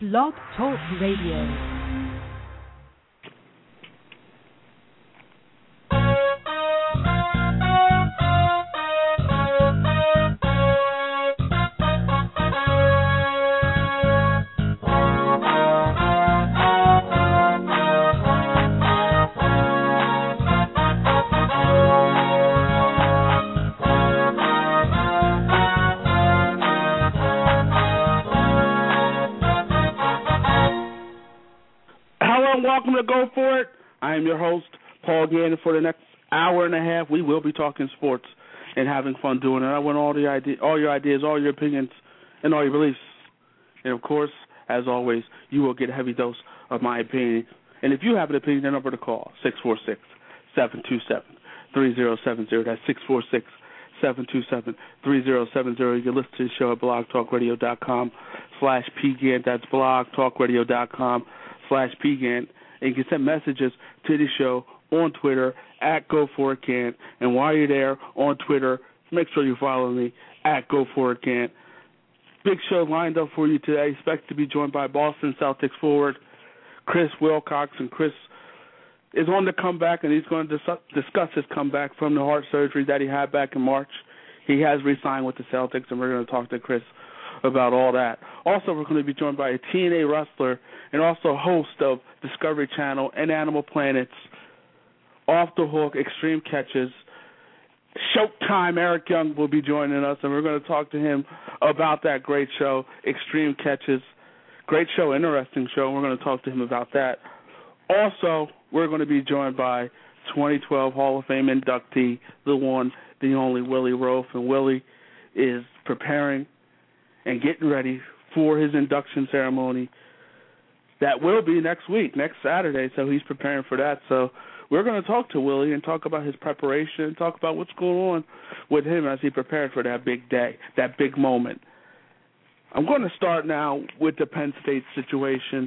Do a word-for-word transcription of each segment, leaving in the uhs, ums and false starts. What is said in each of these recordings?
Blog Talk Radio. Welcome to Go For It. I am your host, Paul Gannon. For the next hour and a half, we will be talking sports and having fun doing it. I want all the idea, all your ideas, all your opinions, and all your beliefs. And, of course, as always, you will get a heavy dose of my opinion. And if you have an opinion, the number to call, six four six, seven two seven, three zero seven zero. That's six four six, seven two seven, three zero seven zero. You can listen to the show at blogtalkradio.com slash PGAN. That's blogtalkradio.com slash PGAN. And you can send messages to the show on Twitter at Go For It Can. And while you're there on Twitter, make sure you follow me at Go For It Can. Big show lined up for you today. Expect to be joined by Boston Celtics forward Chris Wilcox. And Chris is on the comeback, and he's going to dis- discuss his comeback from the heart surgery that he had back in March. He has re-signed with the Celtics, and we're going to talk to Chris about all that. Also, we're going to be joined by a T N A wrestler and also host of Discovery Channel and Animal Planet's Off the Hook Extreme Catches. Showtime Eric Young will be joining us, and we're going to talk to him about that great show, Extreme Catches. Great show, interesting show, and we're going to talk to him about that. Also, we're going to be joined by twenty twelve Hall of Fame inductee, the one, the only Willie Roaf, and Willie is preparing and getting ready for his induction ceremony that will be next week, next Saturday, so he's preparing for that. So we're going to talk to Willie and talk about his preparation, talk about what's going on with him as he prepared for that big day, that big moment. I'm going to start now with the Penn State situation.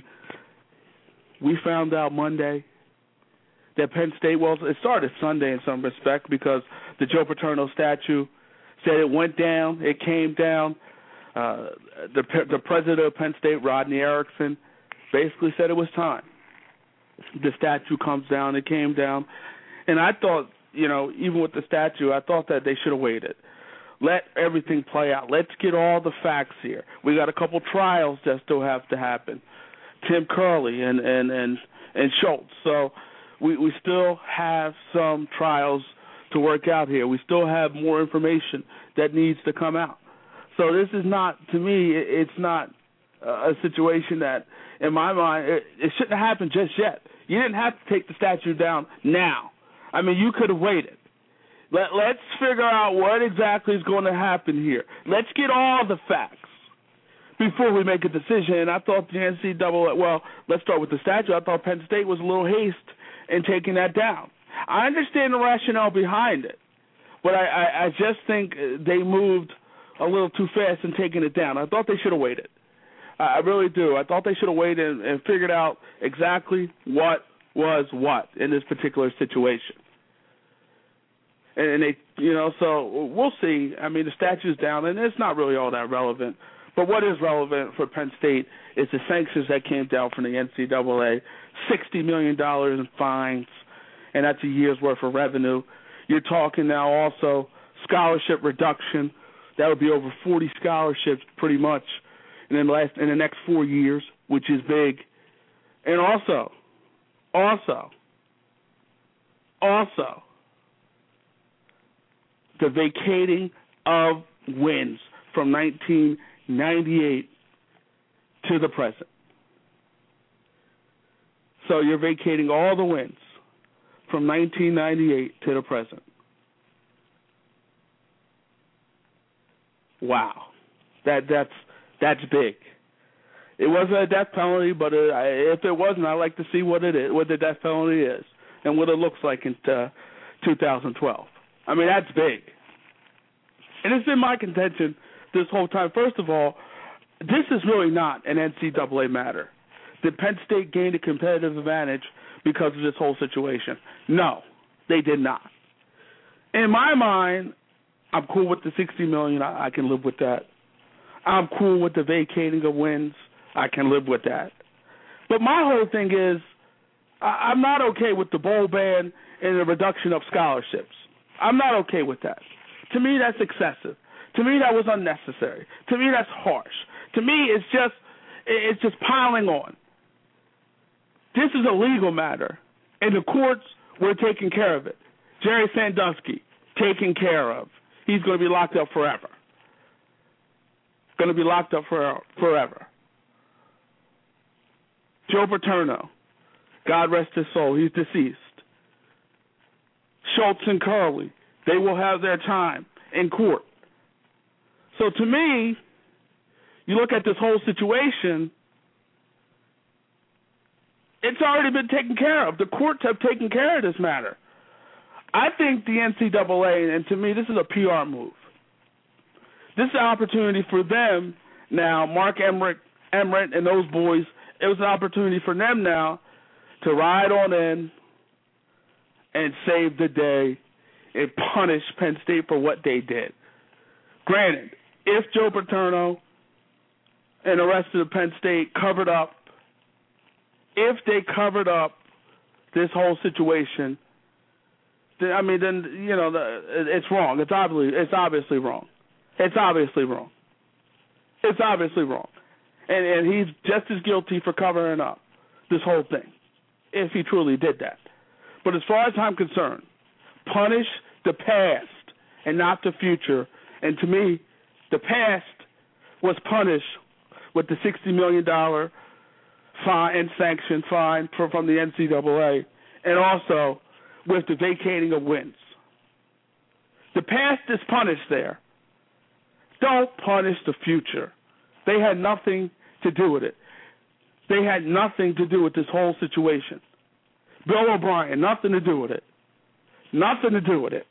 We found out Monday that Penn State, well, it started Sunday in some respect because the Joe Paterno statue said it went down, it came down. Uh, the the president of Penn State, Rodney Erickson, basically said it was time. The statue comes down. It came down. And I thought, you know, even with the statue, I thought that they should have waited. Let everything play out. Let's get all the facts here. We got a couple trials that still have to happen. Tim Curley and, and, and, and Schultz. So we, we still have some trials to work out here. We still have more information that needs to come out. So this is not, to me, it's not a situation that, in my mind, it, it shouldn't have happened just yet. You didn't have to take the statue down now. I mean, you could have waited. Let, let's figure out what exactly is going to happen here. Let's get all the facts before we make a decision. And I thought the N C double A, well, let's start with the statue. I thought Penn State was a little haste in taking that down. I understand the rationale behind it, but I, I, I just think they moved a little too fast in taking it down. I thought they should have waited. I really do. I thought they should have waited and, and figured out exactly what was what in this particular situation. And, and they, you know, so we'll see. I mean, the statue's down, and it's not really all that relevant. But what is relevant for Penn State is the sanctions that came down from the N C double A, sixty million dollars in fines, and that's a year's worth of revenue. You're talking now also scholarship reduction. That would be over forty scholarships pretty much in the last in the next four years, which is big. And also, also, also, the vacating of wins from nineteen ninety-eight to the present. So you're vacating all the wins from nineteen ninety-eight to the present. Wow, that that's that's big. It wasn't a death penalty, but it, if it wasn't, I'd like to see what it is, what the death penalty is, and what it looks like in uh, two thousand twelve. I mean, that's big, and it's been my contention this whole time. First of all, this is really not an N C double A matter. Did Penn State gain a competitive advantage because of this whole situation? No, they did not. In my mind, I'm cool with the sixty million dollars. I, I can live with that. I'm cool with the vacating of wins. I can live with that. But my whole thing is, I, I'm not okay with the bowl ban and the reduction of scholarships. I'm not okay with that. To me, that's excessive. To me, that was unnecessary. To me, that's harsh. To me, it's just it's just piling on. This is a legal matter, and the courts were taking care of it. Jerry Sandusky, taken care of. He's going to be locked up forever. Going to be locked up for, forever. Joe Paterno, God rest his soul, he's deceased. Schultz and Curley, they will have their time in court. So to me, you look at this whole situation, it's already been taken care of. The courts have taken care of this matter. I think the N C double A, and to me, this is a P R move. This is an opportunity for them now, Mark Emmert, Emmert and those boys, it was an opportunity for them now to ride on in and save the day and punish Penn State for what they did. Granted, if Joe Paterno and the rest of the Penn State covered up, if they covered up this whole situation, then, I mean, then, you know, the, it's wrong. It's obviously, it's obviously wrong. It's obviously wrong. It's obviously wrong. And, and he's just as guilty for covering up this whole thing, if he truly did that. But as far as I'm concerned, punish the past and not the future. And to me, the past was punished with the sixty million dollars fine and sanction fine for, from the N C double A, and also with the vacating of wins. The past is punished there. Don't punish the future. They had nothing to do with it. They had nothing to do with this whole situation. Bill O'Brien, nothing to do with it. Nothing to do with it.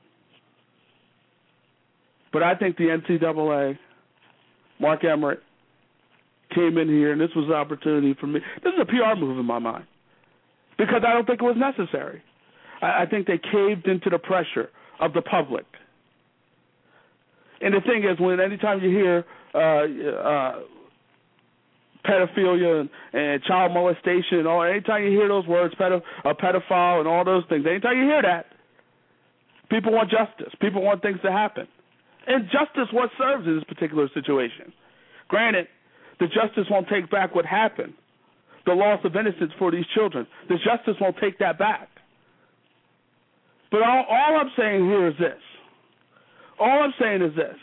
But I think the N C double A, Mark Emmert, came in here, and this was an opportunity for me. This is a P R move in my mind because I don't think it was necessary. I, I think they caved into the pressure of the public. And the thing is, when anytime you hear uh, uh, pedophilia and, and child molestation, and all, anytime you hear those words, pedo, a pedophile and all those things, anytime you hear that, people want justice. People want things to happen. And justice what serves in this particular situation. Granted, the justice won't take back what happened, the loss of innocence for these children. The justice won't take that back. But all, all I'm saying here is this. All I'm saying is this.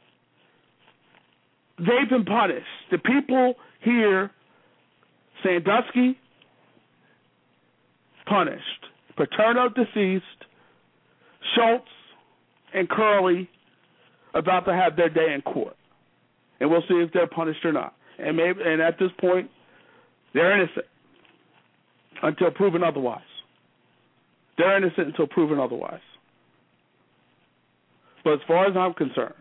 They've been punished. The people here, Sandusky, punished. Paterno deceased. Schultz and Curley about to have their day in court. And we'll see if they're punished or not. And maybe, and at this point, they're innocent until proven otherwise. They're innocent until proven otherwise. But as far as I'm concerned,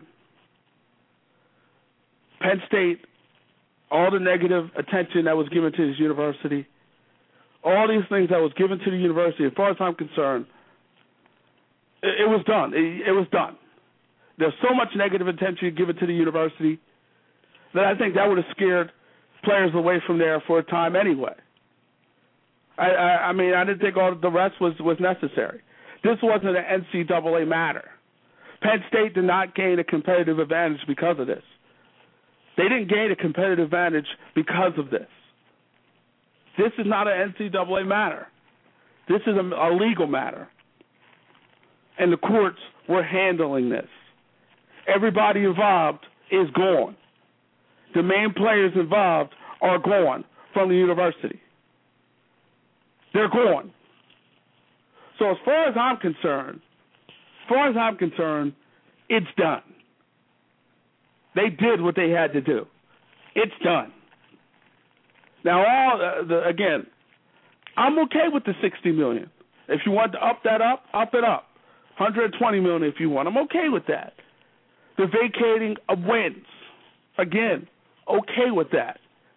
Penn State, all the negative attention that was given to this university, all these things that was given to the university, as far as I'm concerned, it, it was done. It, it was done. There's so much negative attention given to the university that I think that would have scared players away from there for a time anyway. I, I, I mean, I didn't think all the rest was, was necessary. This wasn't an N C double A matter. Penn State did not gain a competitive advantage because of this. They didn't gain a competitive advantage because of this. This is not an N C double A matter. This is a, a legal matter. And the courts were handling this. Everybody involved is gone. The main players involved are gone from the university. They're gone. So as far as I'm concerned, as far as I'm concerned, it's done. They did what they had to do. It's done. Now, all uh, the, again, I'm okay with the sixty million dollars. If you want to up that up, up it up. one hundred twenty million dollars if you want. I'm okay with that. The vacating of wins, again, okay with that.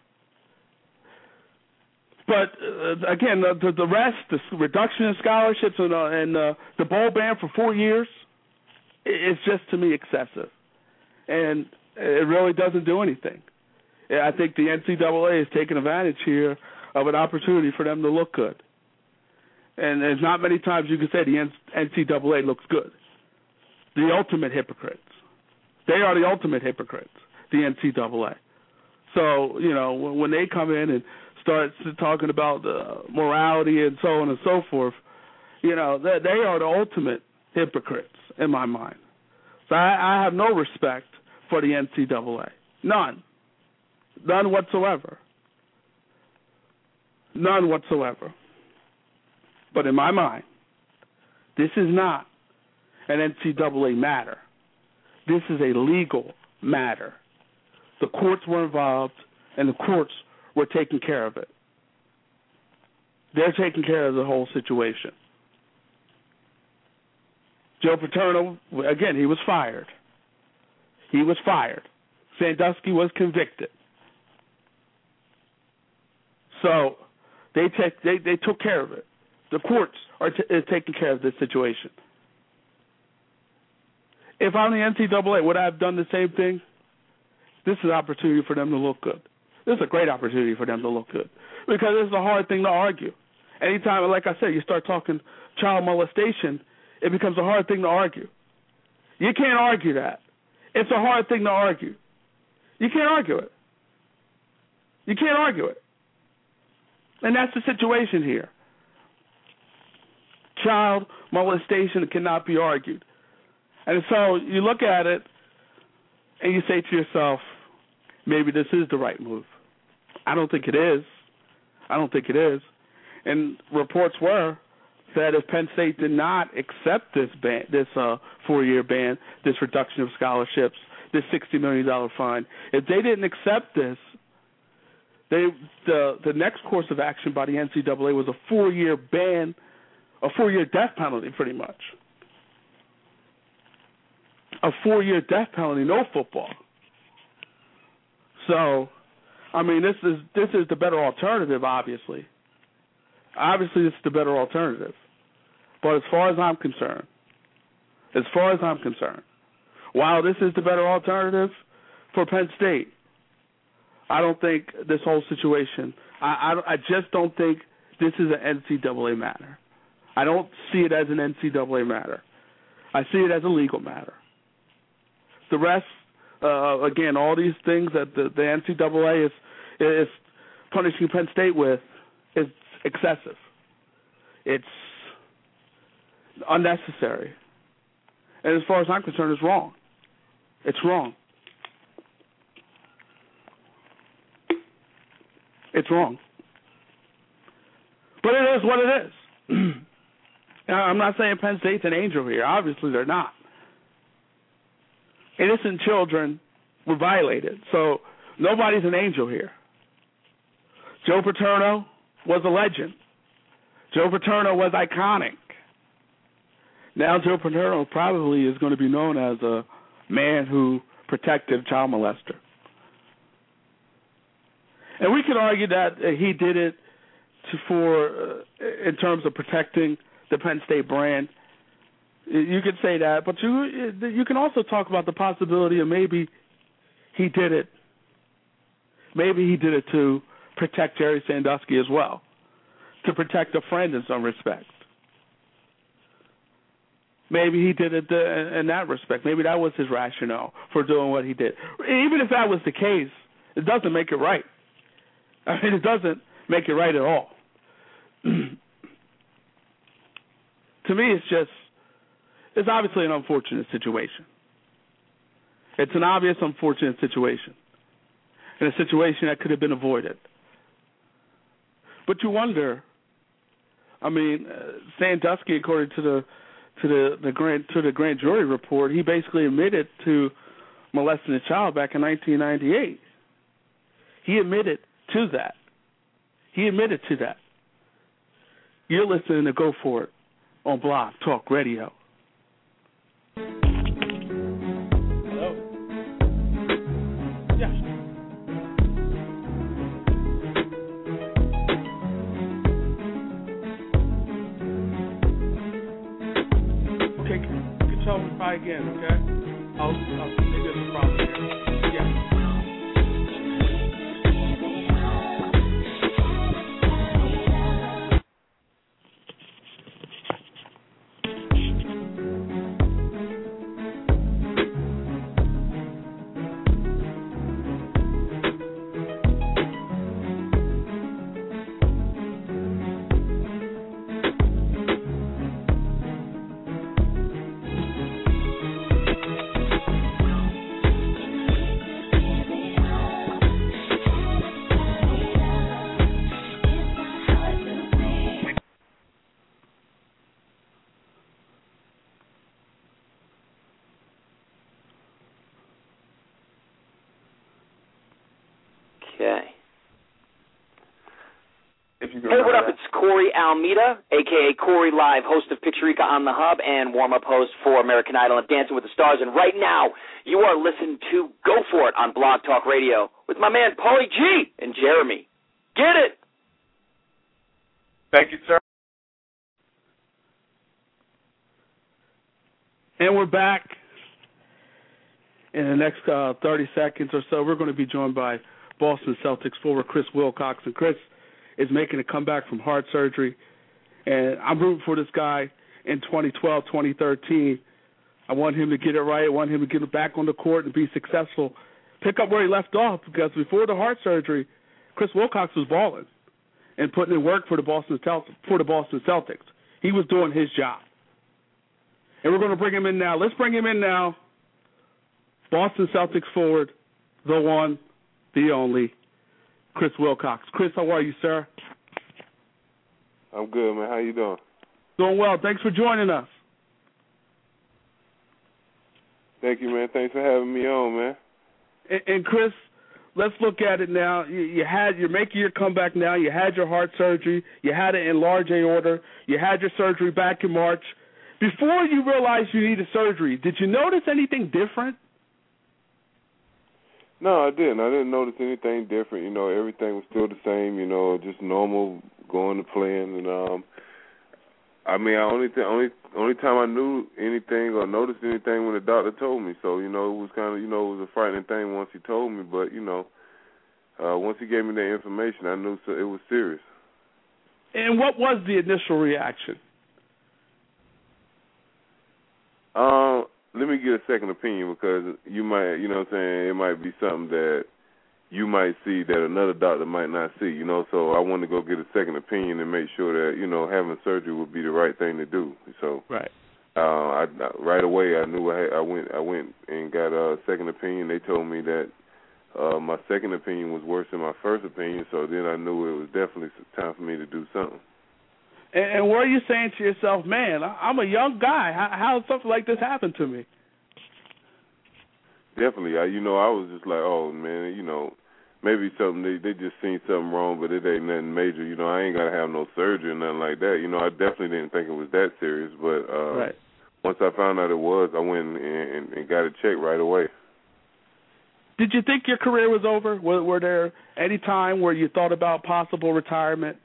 But, uh, again, the, the, the rest, the reduction in scholarships and, uh, and uh, the bowl ban for four years, it's just, to me, excessive. And it really doesn't do anything. I think the N C double A is taking advantage here of an opportunity for them to look good. And there's not many times you can say the N C double A looks good. The ultimate hypocrites. They are the ultimate hypocrites, the N C double A. So, you know, when they come in and start talking about uh, morality and so on and so forth, you know, they, they are the ultimate hypocrites in my mind. So I, I have no respect for the N C double A. None. None whatsoever. None whatsoever. But in my mind, this is not an N C double A matter. This is a legal matter. The courts were involved, and the courts were taking care of it. They're taking care of the whole situation. Joe Paterno, again, he was fired. He was fired. Sandusky was convicted. So they take they, they took care of it. The courts are t- is taking care of this situation. If I'm the N C double A, would I have done the same thing? This is an opportunity for them to look good. This is a great opportunity for them to look good because it's a hard thing to argue. Anytime, like I said, you start talking child molestation, it becomes a hard thing to argue. You can't argue that. It's a hard thing to argue. You can't argue it. You can't argue it. And that's the situation here. Child molestation cannot be argued. And so you look at it and you say to yourself, maybe this is the right move. I don't think it is. I don't think it is. And reports were that if Penn State did not accept this ban, this uh, four-year ban, this reduction of scholarships, this sixty million dollars fine, if they didn't accept this, they the the next course of action by the N C double A was a four-year ban, a four-year death penalty, pretty much. A four-year death penalty, no football. So, I mean, this is this is the better alternative, obviously. Obviously, this is the better alternative. But as far as I'm concerned, as far as I'm concerned, while this is the better alternative for Penn State, I don't think this whole situation, I, I, I just don't think this is an N C double A matter. I don't see it as an N C double A matter. I see it as a legal matter. The rest, uh, again, all these things that the, the N C double A is is punishing Penn State with is excessive. It's unnecessary. And as far as I'm concerned, it's wrong. It's wrong. It's wrong. But it is what it is. I'm not saying Penn State's an angel here. Obviously, they're not. Innocent children were violated, so nobody's an angel here. Joe Paterno was a legend. Joe Paterno was iconic. Now Joe Paterno probably is going to be known as a man who protected a child molester. And we could argue that he did it to, for uh, in terms of protecting the Penn State brand. You could say that, but you you can also talk about the possibility of maybe he did it. Maybe he did it to protect Jerry Sandusky as well, to protect a friend in some respect. Maybe he did it in that respect. Maybe that was his rationale for doing what he did. Even if that was the case, it doesn't make it right. I mean, it doesn't make it right at all. To me, it's just, it's obviously an unfortunate situation. It's an obvious unfortunate situation, and a situation that could have been avoided. But you wonder, I mean, uh, Sandusky, according to the to the, the grand to the grand jury report, he basically admitted to molesting a child back in nineteen ninety-eight. He admitted to that. He admitted to that. You're listening to Go For It on Blog Talk Radio. Hello. Yes. Okay, you can tell me try again, okay? I'll, I'll see if there's a problem here. Yes. Okay. Hey, what up? It's Corey Almeida, a k a. Corey Live, host of Picturica on the Hub and warm-up host for American Idol and Dancing with the Stars. And right now, you are listening to Go For It on Blog Talk Radio with my man, Paulie G and Jeremy. Get it! Thank you, sir. And we're back. In the next uh, thirty seconds or so, we're going to be joined by Boston Celtics forward Chris Wilcox. And Chris is making a comeback from heart surgery. And I'm rooting for this guy in twenty twelve, twenty thirteen. I want him to get it right. I want him to get it back on the court and be successful. Pick up where he left off, because before the heart surgery, Chris Wilcox was balling and putting in work for the Boston Celtics, for the Boston Celtics. He was doing his job. And we're going to bring him in now. Let's bring him in now. Boston Celtics forward, the one, the only, Chris Wilcox. Chris, how are you, sir? I'm good, man. How you doing? Doing well. Thanks for joining us. Thank you, man. Thanks for having me on, man. And, and Chris, let's look at it now. You, you had you're making your comeback now. You had your heart surgery. You had it in large aorta. You had your surgery back in March. Before you realized you needed surgery, did you notice anything different? No, I didn't. I didn't notice anything different. You know, everything was still the same. You know, just normal going to playing. And um, I mean, I only th- only only time I knew anything or noticed anything when the doctor told me. So you know, it was kind of you know it was a frightening thing once he told me. But you know, uh, once he gave me that information, I knew so it was serious. And what was the initial reaction? Um, let me get a second opinion, because you might, you know what I'm saying, it might be something that you might see that another doctor might not see, you know, so I want to go get a second opinion and make sure that, you know, having surgery would be the right thing to do. So right, uh, I, right away I knew I, had, I went I went and got a second opinion. They told me that uh, my second opinion was worse than my first opinion, so then I knew it was definitely time for me to do something. And, and what are you saying to yourself, man, I'm a young guy. How, how did something like this happen to me? Definitely. I, you know, I was just like, oh, man, you know, maybe something, they, they just seen something wrong, but it ain't nothing major. You know, I ain't got to have no surgery or nothing like that. You know, I definitely didn't think it was that serious, but uh, right. once I found out it was, I went and, and, and got it checked right away. Did you think your career was over? Were, were there any time where you thought about possible retirement?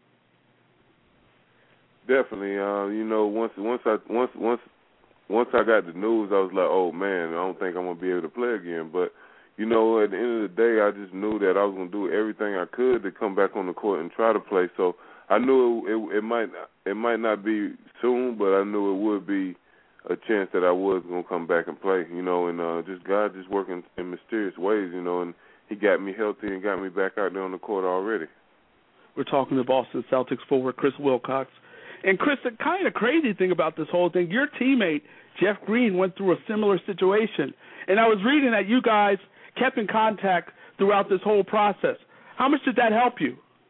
Definitely. Uh, you know, once once I once once once I got the news, I was like, oh man, I don't think I'm gonna be able to play again. But you know, at the end of the day, I just knew that I was gonna do everything I could to come back on the court and try to play. So I knew it, it, it might it might not be soon, but I knew it would be a chance that I was gonna come back and play. You know, and uh, just God just working in mysterious ways. You know, and He got me healthy and got me back out there on the court already. We're talking to Boston Celtics forward Chris Wilcox. And, Chris, the kind of crazy thing about this whole thing, your teammate, Jeff Green, went through a similar situation. And I was reading that you guys kept in contact throughout this whole process. How much did that help you?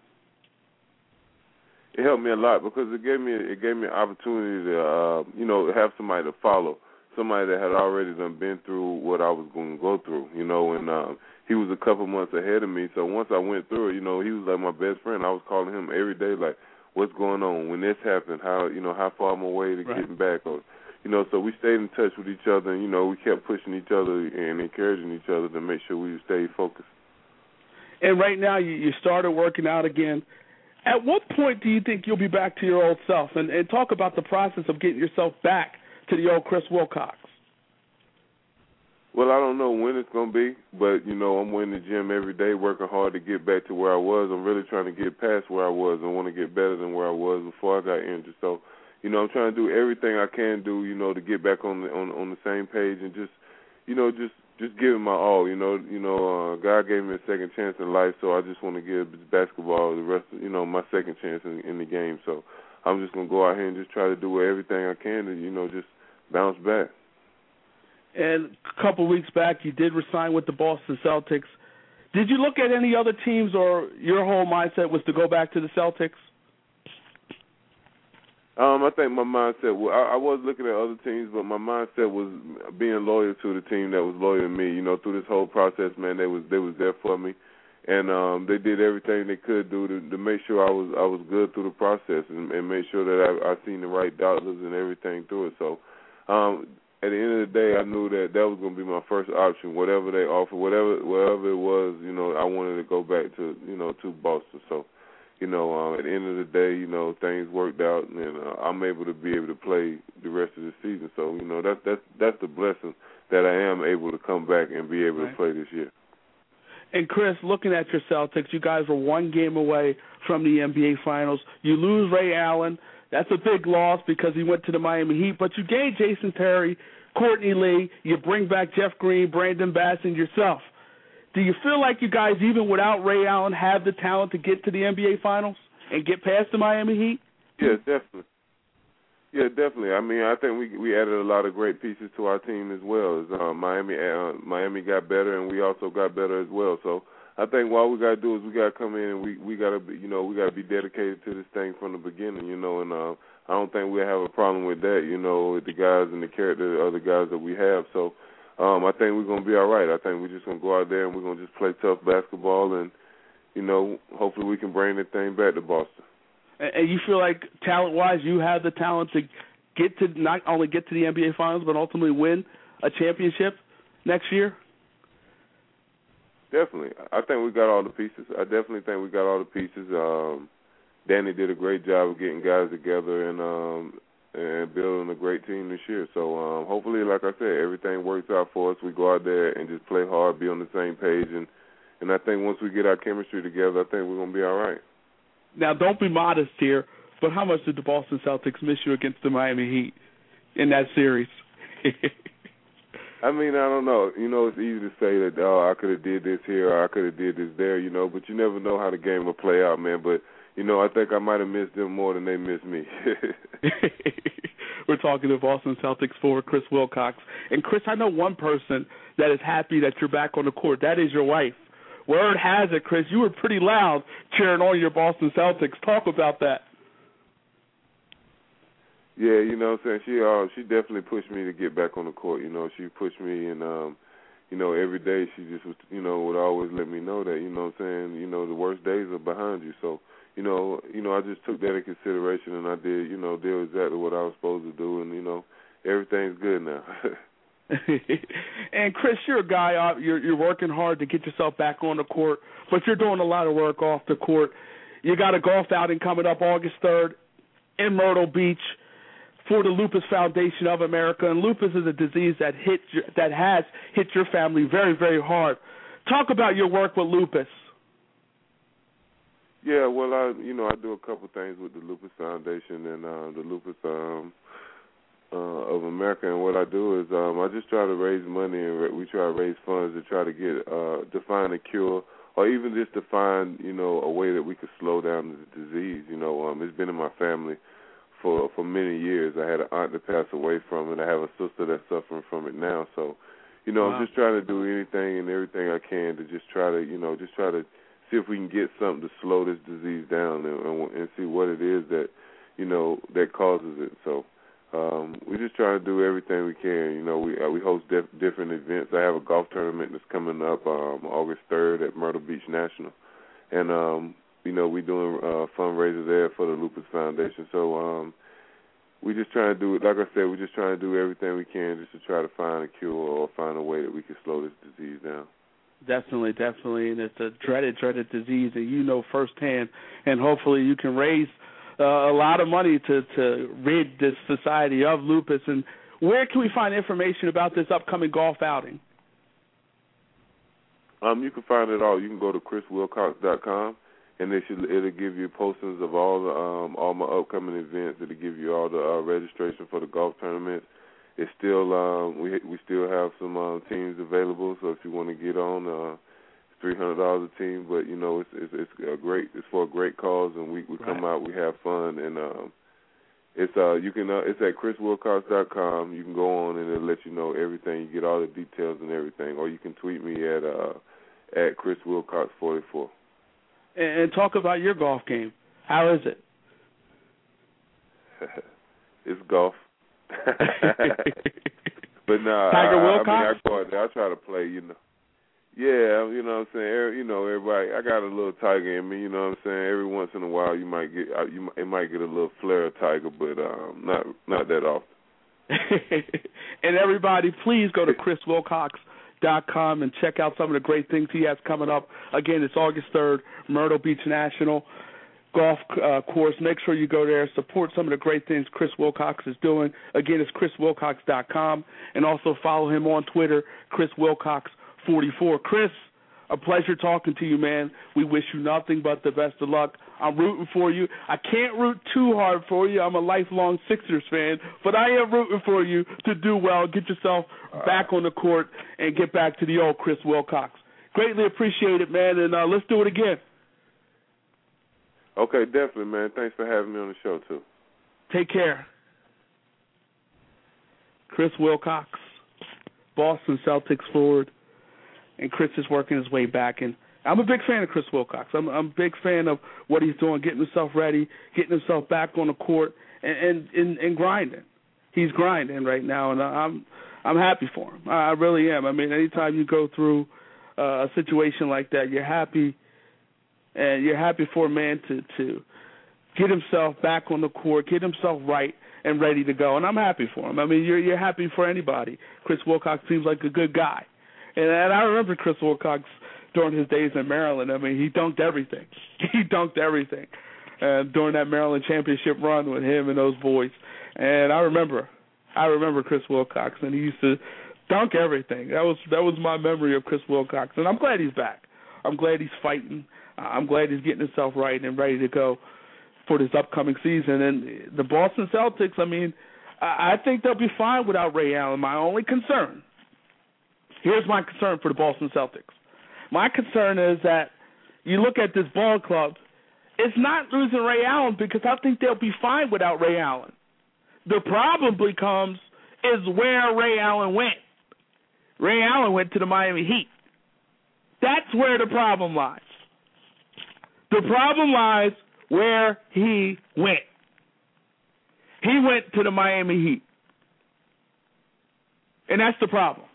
It helped me a lot, because it gave me it gave me an opportunity to, uh, you know, have somebody to follow, somebody that had already done been through what I was going to go through, you know, and um, he was a couple months ahead of me. So once I went through it, you know, he was like my best friend. I was calling him every day, like, what's going on? When this happened, how, you know, how far I'm away to right. getting back? Or, you know, so we stayed in touch with each other, and, you know, we kept pushing each other and encouraging each other to make sure we stayed focused. And right now you, you started working out again. At what point do you think you'll be back to your old self? And, and talk about the process of getting yourself back to the old Chris Wilcox. Well, I don't know when it's going to be, but, you know, I'm in the gym every day working hard to get back to where I was. I'm really trying to get past where I was. I want to get better than where I was before I got injured. So, you know, I'm trying to do everything I can do, you know, to get back on the on, on the same page and just, you know, just just give it my all. You know, you know, uh, God gave me a second chance in life, so I just want to give basketball the rest of, you know, my second chance in, in the game. So I'm just going to go out here and just try to do everything I can to, you know, just bounce back. And a couple of weeks back, you did resign with the Boston Celtics. Did you look at any other teams, or your whole mindset was to go back to the Celtics? Um, I think my mindset, well, I, I was looking at other teams, but my mindset was being loyal to the team that was loyal to me. You know, through this whole process, man, they was they was there for me, and um, they did everything they could do to, to make sure I was I was good through the process and, and make sure that I, I seen the right doctors and everything through it. So um, at the end of the day, I knew that that was going to be my first option, whatever they offered, whatever whatever it was. You know, I wanted to go back to you know to Boston. So you know, um, at the end of the day, you know, things worked out, and uh, I'm able to be able to play the rest of the season. So you know, that's that's that's the blessing that I am able to come back and be able right. to play this year. And, Chris, looking at your Celtics, you guys were one game away from the N B A Finals. You lose Ray Allen. That's a big loss because he went to the Miami Heat. But you gained Jason Terry, Courtney Lee. You bring back Jeff Green, Brandon Bass, and yourself. Do you feel like you guys, even without Ray Allen, have the talent to get to the N B A Finals and get past the Miami Heat? Yeah, definitely. Yeah, definitely. I mean, I think we we added a lot of great pieces to our team as well. As uh, Miami, uh, Miami got better, and we also got better as well. So I think what we got to do is we got to come in and we we got to be, you know, we got to be dedicated to this thing from the beginning, you know. And uh, I don't think we have a problem with that, you know, with the guys and the character of the guys that we have. So um, I think we're gonna be all right. I think we're just gonna go out there and we're gonna just play tough basketball, and you know, hopefully we can bring the thing back to Boston. And you feel like, talent-wise, you have the talent to get to not only get to the N B A Finals, but ultimately win a championship next year? Definitely. I think we got all the pieces. I definitely think we got all the pieces. Um, Danny did a great job of getting guys together and um, and building a great team this year. So um, hopefully, like I said, everything works out for us. We go out there and just play hard, be on the same page, and, and I think once we get our chemistry together, I think we're going to be all right. Now, don't be modest here, but how much did the Boston Celtics miss you against the Miami Heat in that series? I mean, I don't know. You know, it's easy to say that, oh, I could have did this here or I could have did this there, you know, but you never know how the game will play out, man. But, you know, I think I might have missed them more than they missed me. We're talking to Boston Celtics forward Chris Wilcox. And, Chris, I know one person that is happy that you're back on the court. That is your wife. Word has it, Chris, you were pretty loud cheering on your Boston Celtics. Talk about that. Yeah, you know what I'm saying? She uh, she definitely pushed me to get back on the court. You know, she pushed me, and, um, you know, every day she just was, you know, would always let me know that, you know what I'm saying, you know, the worst days are behind you. So, you know, you know, I just took that in consideration, and I did, you know, did exactly what I was supposed to do, and, you know, everything's good now. And, Chris, you're a guy, uh, you're, you're working hard to get yourself back on the court, but you're doing a lot of work off the court. You got a golf outing coming up August third in Myrtle Beach for the Lupus Foundation of America, and lupus is a disease that hit your, that has hit your family very, very hard. Talk about your work with lupus. Yeah, well, I you know I do a couple things with the Lupus Foundation and uh, the Lupus um, uh, of America, and what I do is um, I just try to raise money, and re- we try to raise funds to try to get uh, to find a cure, or even just to find you know a way that we could slow down the disease. You know, um, it's been in my family for for many years. I had an aunt that passed away from it. I have a sister that's suffering from it now. So, you know, wow. I'm just trying to do anything and everything I can to just try to you know just try to see if we can get something to slow this disease down and, and, and see what it is that you know that causes it. So. Um, we're just trying to do everything we can. You know, we uh, we host dif- different events. I have a golf tournament that's coming up um, August third at Myrtle Beach National, and um, you know we're doing uh, fundraisers there for the Lupus Foundation. So um, we just trying to do, like I said, we're just trying to do everything we can just to try to find a cure or find a way that we can slow this disease down. Definitely, definitely, and it's a dreaded, dreaded disease, and you know firsthand. And hopefully, you can raise Uh, a lot of money to, to rid this society of lupus. And where can we find information about this upcoming golf outing? Um, you can find it all. You can go to chris wilcox dot com, and it should, it'll give you postings of all the um, all my upcoming events. It'll give you all the uh, registration for the golf tournament. It's still um, we we still have some uh, teams available. So if you want to get on. Uh, Three hundred dollars a team, but you know it's it's, it's a great it's for a great cause, and we, we come right. out, we have fun, and um, it's uh you can uh, it's at chris wilcox dot com. You can go on and it'll let you know everything. You get all the details and everything, or you can tweet me at uh at chris wilcox forty-four. And, and talk about your golf game. How is it? It's golf. But no, nah, Tiger I, Wilcox? I mean I go out there. I try to play, you know. Yeah, you know what I'm saying. Every, you know, everybody. I got a little tiger in me. You know what I'm saying. Every once in a while, you might get, uh, you it might get a little flare of tiger, but um, not not that often. And everybody, please go to chris wilcox dot com and check out some of the great things he has coming up. Again, it's August third, Myrtle Beach National Golf uh, Course. Make sure you go there, support some of the great things Chris Wilcox is doing. Again, it's chris wilcox dot com, and also follow him on Twitter, Chris Wilcox forty-four. Chris, a pleasure talking to you, man. We wish you nothing but the best of luck. I'm rooting for you. I can't root too hard for you. I'm a lifelong Sixers fan, but I am rooting for you to do well, get yourself back on the court, and get back to the old Chris Wilcox. Greatly appreciate it, man, and uh, let's do it again. Okay, definitely, man. Thanks for having me on the show, too. Take care. Chris Wilcox, Boston Celtics forward. And Chris is working his way back. And I'm a big fan of Chris Wilcox. I'm, I'm a big fan of what he's doing, getting himself ready, getting himself back on the court, and, and, and, and grinding. He's grinding right now, and I'm I'm happy for him. I really am. I mean, anytime you go through uh, a situation like that, you're happy, and you're happy for a man to, to get himself back on the court, get himself right and ready to go. And I'm happy for him. I mean, you're you're happy for anybody. Chris Wilcox seems like a good guy. And, and I remember Chris Wilcox during his days in Maryland. I mean, he dunked everything. He dunked everything uh, during that Maryland championship run with him and those boys. And I remember, I remember Chris Wilcox, and he used to dunk everything. That was that was my memory of Chris Wilcox. And I'm glad he's back. I'm glad he's fighting. I'm glad he's getting himself right and ready to go for this upcoming season. And the Boston Celtics, I mean, I think they'll be fine without Ray Allen. My only concern, here's my concern for the Boston Celtics. My concern is that you look at this ball club, it's not losing Ray Allen because I think they'll be fine without Ray Allen. The problem becomes is where Ray Allen went. Ray Allen went to the Miami Heat. That's where the problem lies. The problem lies where he went. He went to the Miami Heat. And that's the problem.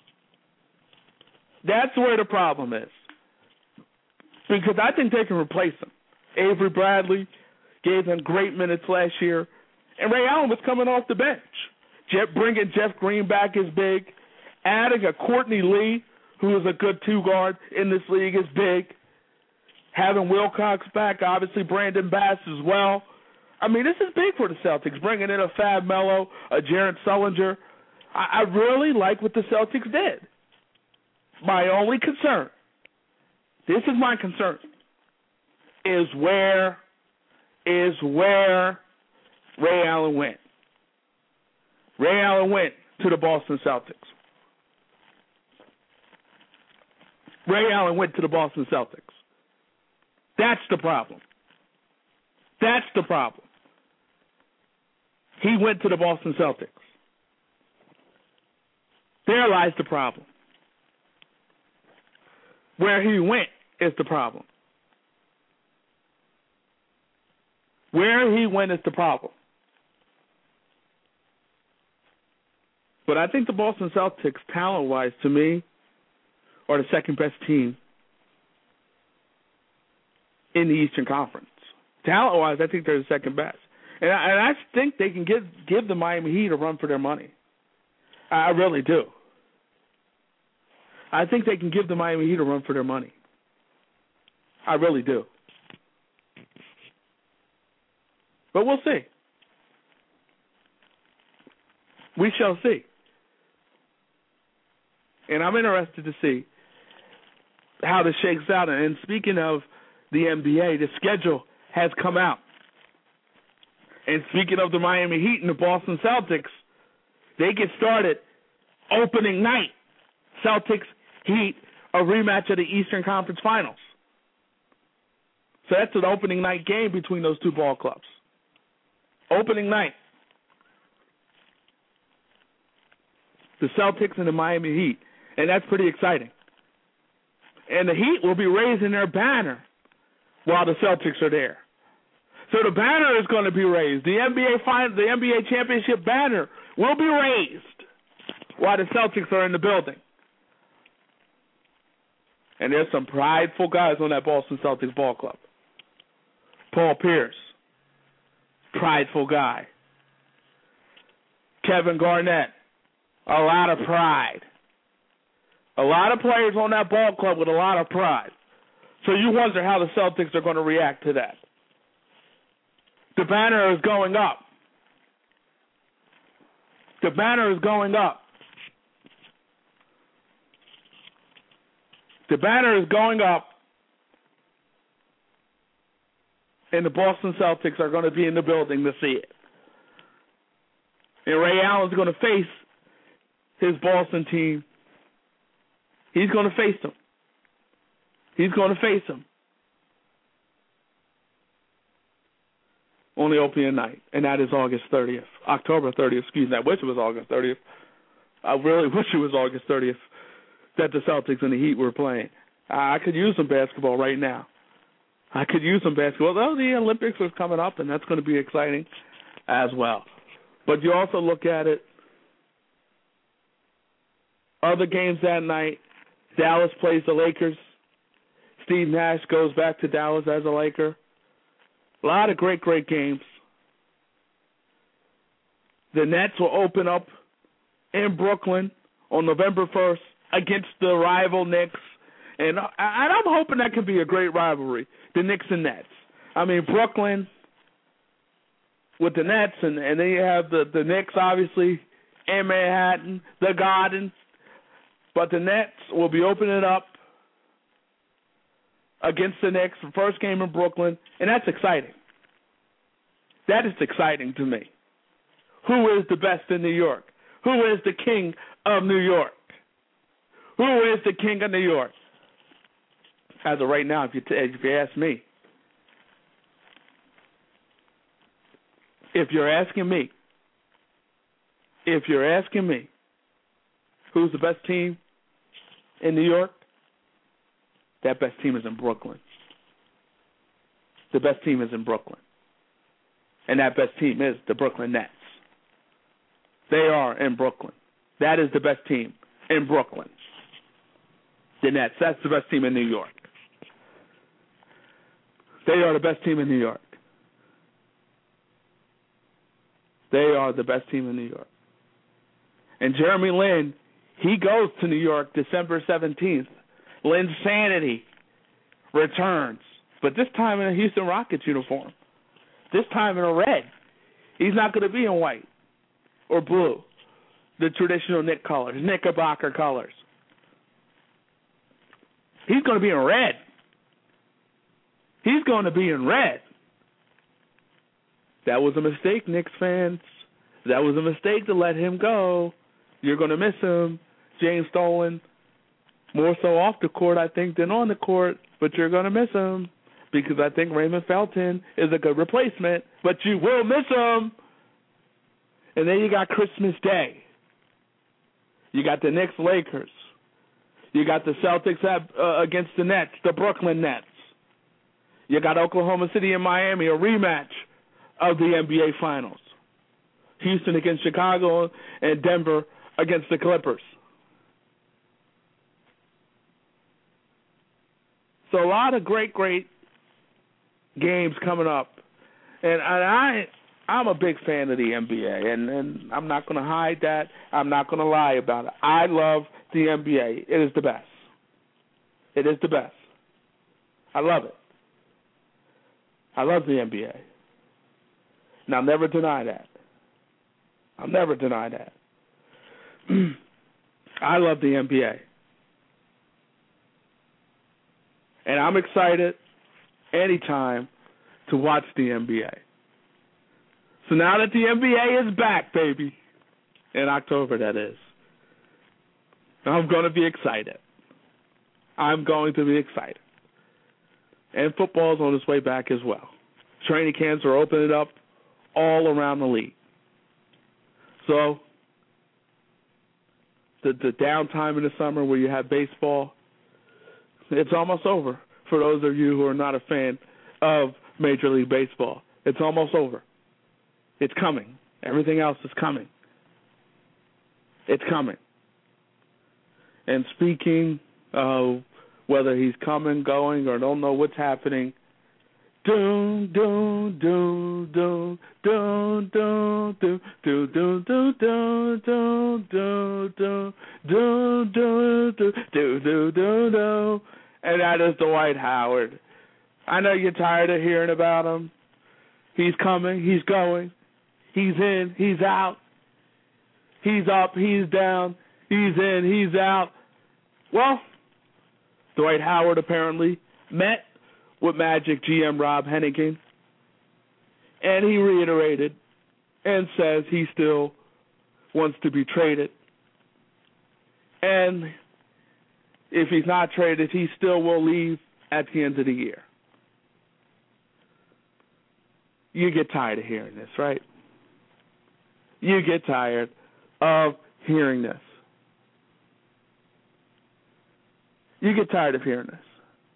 That's where the problem is. Because I think they can replace him. Avery Bradley gave him great minutes last year. And Ray Allen was coming off the bench. Jeff, bringing Jeff Green back is big. Adding a Courtney Lee, who is a good two-guard in this league, is big. Having Wilcox back, obviously Brandon Bass as well. I mean, this is big for the Celtics, bringing in a Fab Melo, a Jared Sullinger. I, I really like what the Celtics did. My only concern, this is my concern, is where, is where Ray Allen went. Ray Allen went to the Boston Celtics. Ray Allen went to the Boston Celtics. That's the problem. That's the problem. He went to the Boston Celtics. There lies the problem. Where he went is the problem. Where he went is the problem. But I think the Boston Celtics, talent-wise, to me, are the second-best team in the Eastern Conference. Talent-wise, I think they're the second-best. And I, and I think they can give, give the Miami Heat a run for their money. I really do. I think they can give the Miami Heat a run for their money. I really do. But we'll see. We shall see. And I'm interested to see how this shakes out. And speaking of the N B A, the schedule has come out. And speaking of the Miami Heat and the Boston Celtics, they get started opening night. Celtics, Heat, a rematch of the Eastern Conference Finals. So that's an opening night game between those two ball clubs. Opening night. The Celtics and the Miami Heat. And that's pretty exciting. And the Heat will be raising their banner while the Celtics are there. So the banner is going to be raised. The N B A final, the N B A championship banner will be raised while the Celtics are in the building. And there's some prideful guys on that Boston Celtics ball club. Paul Pierce, prideful guy. Kevin Garnett, a lot of pride. A lot of players on that ball club with a lot of pride. So you wonder how the Celtics are going to react to that. The banner is going up. The banner is going up. The banner is going up. And the Boston Celtics are going to be in the building to see it. And Ray Allen's going to face his Boston team. He's going to face them. He's going to face them on the opening night, and that is August thirtieth, October thirtieth. Excuse me. I wish it was August thirtieth. I really wish it was August thirtieth that the Celtics and the Heat were playing. I could use some basketball right now. I could use some basketball. Though the Olympics are coming up, and that's going to be exciting as well. But you also look at it. Other games that night, Dallas plays the Lakers. Steve Nash goes back to Dallas as a Laker. A lot of great, great games. The Nets will open up in Brooklyn on November first against the rival Knicks. And, I, and I'm hoping that could be a great rivalry, the Knicks and Nets. I mean, Brooklyn with the Nets, and, and then you have the, the Knicks, obviously, in Manhattan, the Garden. But the Nets will be opening up against the Knicks, the first game in Brooklyn, and that's exciting. That is exciting to me. Who is the best in New York? Who is the king of New York? Who is the king of New York? As of right now, if you, t- if you ask me, if you're asking me, if you're asking me, who's the best team in New York? That best team is in Brooklyn. The best team is in Brooklyn. And that best team is the Brooklyn Nets. They are in Brooklyn. That is the best team in Brooklyn. The Nets. That's the best team in New York. They are the best team in New York. They are the best team in New York. And Jeremy Lin, he goes to New York December seventeenth. Lin's sanity returns, but this time in a Houston Rockets uniform. This time in a red. He's not going to be in white or blue, the traditional Knick colors, Knickerbocker colors. He's going to be in red. He's going to be in red. That was a mistake, Knicks fans. That was a mistake to let him go. You're going to miss him, James Dolan. More so off the court, I think, than on the court. But you're going to miss him because I think Raymond Felton is a good replacement. But you will miss him. And then you got Christmas Day. You got the Knicks Lakers. You got the Celtics at, uh, against the Nets, the Brooklyn Nets. You got Oklahoma City and Miami, a rematch of the N B A Finals. Houston against Chicago and Denver against the Clippers. So a lot of great, great games coming up. And I, I'm a big fan of the N B A, and, and I'm not going to hide that. I'm not going to lie about it. I love the N B A. It is the best. It is the best. I love it. I love the N B A. And I'll never deny that. I'll never deny that. I love the N B A. And I'm excited anytime to watch the N B A. So now that the N B A is back, baby, in October, that is, I'm going to be excited. I'm going to be excited. And football's on its way back as well. Training camps are opening up all around the league. So the the downtime in the summer where you have baseball, it's almost over for those of you who are not a fan of Major League Baseball. It's almost over. It's coming. Everything else is coming. It's coming. And speaking of whether he's coming, going, or don't know what's happening. Doom, doom, doom, doom, doom, doom, doom, doom, doom, doom, doom, doom, doom, doom, doom, doom, doom, doom, doom, doom. And that is Dwight Howard. I know you're tired of hearing about him. He's coming, he's going, he's in, he's out, he's up, he's down, he's in, he's out. Well, Dwight Howard apparently met with Magic G M Rob Hennigan, and he reiterated and says he still wants to be traded. And if he's not traded, he still will leave at the end of the year. You get tired of hearing this, right? You get tired of hearing this. You get tired of hearing this.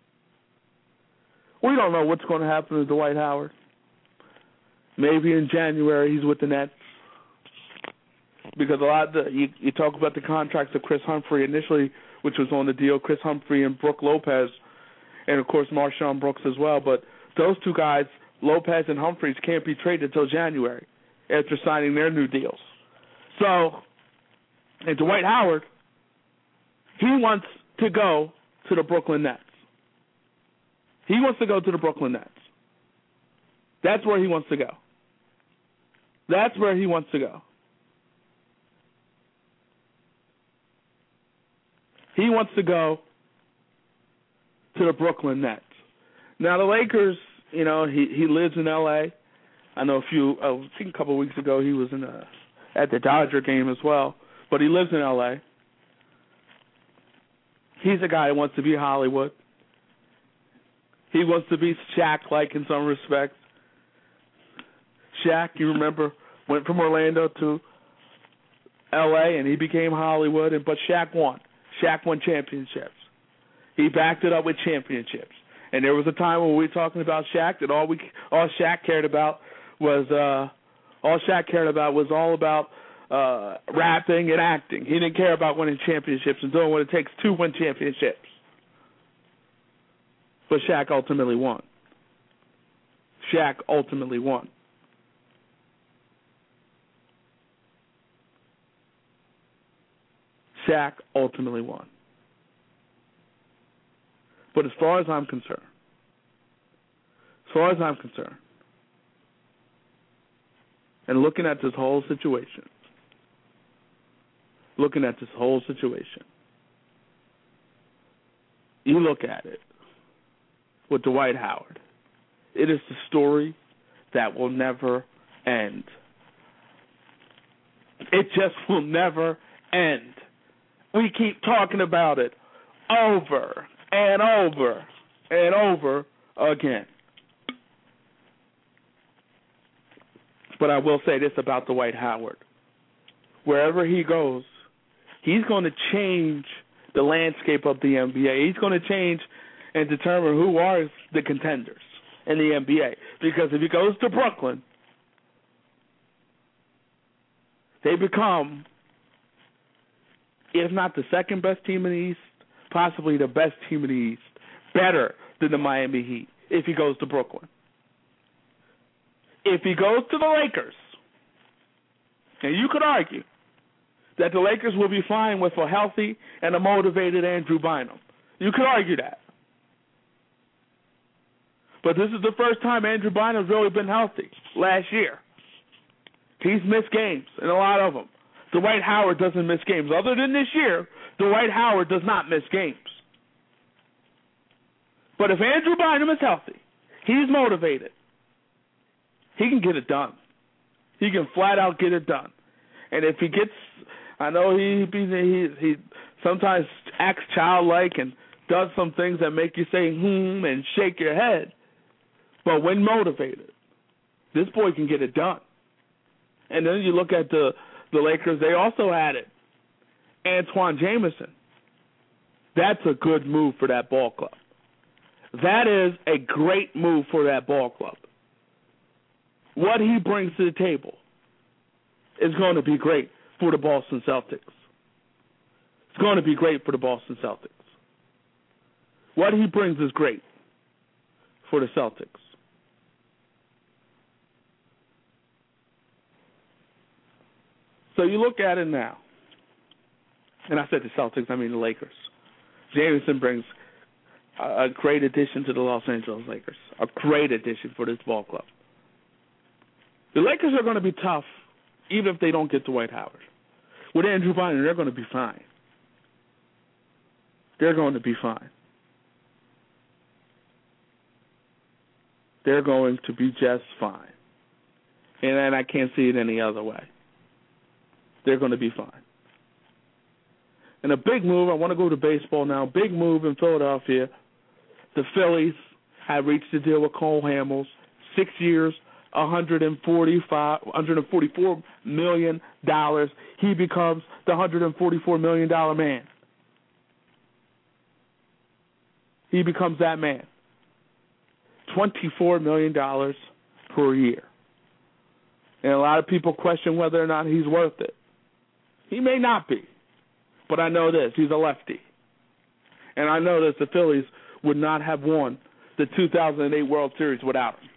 We don't know what's going to happen to Dwight Howard. Maybe in January he's with the Nets. Because a lot of the, you, you talk about the contracts of Chris Humphrey initially, which was on the deal, Chris Humphrey and Brook Lopez, and of course Marshawn Brooks as well. But those two guys, Lopez and Humphreys, can't be traded until January after signing their new deals. So, and Dwight Howard, he wants to go to the Brooklyn Nets. He wants to go to the Brooklyn Nets. That's where he wants to go. That's where he wants to go. He wants to go to the Brooklyn Nets. Now, the Lakers, you know, he, he lives in L A. I know a few, I think a couple of weeks ago he was in a, at the Dodger game as well, but he lives in L A. He's a guy who wants to be Hollywood. He wants to be Shaq-like in some respects. Shaq, you remember, went from Orlando to L A and he became Hollywood, and but Shaq won. Shaq won championships. He backed it up with championships. And there was a time when we were talking about Shaq that all we all Shaq cared about was uh, all Shaq cared about was all about uh, rapping and acting. He didn't care about winning championships and doing what it takes to win championships. But Shaq ultimately won. Shaq ultimately won. Shaq ultimately won. But as far as I'm concerned, as far as I'm concerned, and looking at this whole situation, looking at this whole situation, you look at it with Dwight Howard. It is the story that will never end. It just will never end. We keep talking about it over and over and over again. But I will say this about Dwight Howard. Wherever he goes, he's going to change the landscape of the N B A. He's going to change and determine who are the contenders in the N B A. Because if he goes to Brooklyn, they become, if not the second best team in the East, possibly the best team in the East, better than the Miami Heat if he goes to Brooklyn. If he goes to the Lakers, and you could argue that the Lakers will be fine with a healthy and a motivated Andrew Bynum. You could argue that. But this is the first time Andrew Bynum's really been healthy last year. He's missed games, and a lot of them. Dwight Howard doesn't miss games. Other than this year, Dwight Howard does not miss games. But if Andrew Bynum is healthy, he's motivated, he can get it done. He can flat out get it done. And if he gets, I know he he he sometimes acts childlike and does some things that make you say hmm and shake your head. But when motivated, this boy can get it done. And then you look at the, the Lakers, they also had it. Antoine Jameson. That's a good move for that ball club. That is a great move for that ball club. What he brings to the table is going to be great for the Boston Celtics. It's going to be great for the Boston Celtics. What he brings is great for the Celtics. So you look at it now, and I said the Celtics, I mean the Lakers. Jameson brings a great addition to the Los Angeles Lakers, a great addition for this ball club. The Lakers are going to be tough, even if they don't get Dwight Howard. With Andrew Bynum, they're going to be fine. They're going to be fine. They're going to be just fine. And, and I can't see it any other way. They're going to be fine. And a big move, I want to go to baseball now, big move in Philadelphia. The Phillies have reached a deal with Cole Hamels, six years, one hundred forty-five, one hundred forty-four million dollars. He becomes the one hundred forty-four million dollars man. He becomes that man. twenty-four million dollars per year. And a lot of people question whether or not he's worth it. He may not be. But I know this, he's a lefty. And I know that the Phillies would not have won the two thousand eight World Series without him.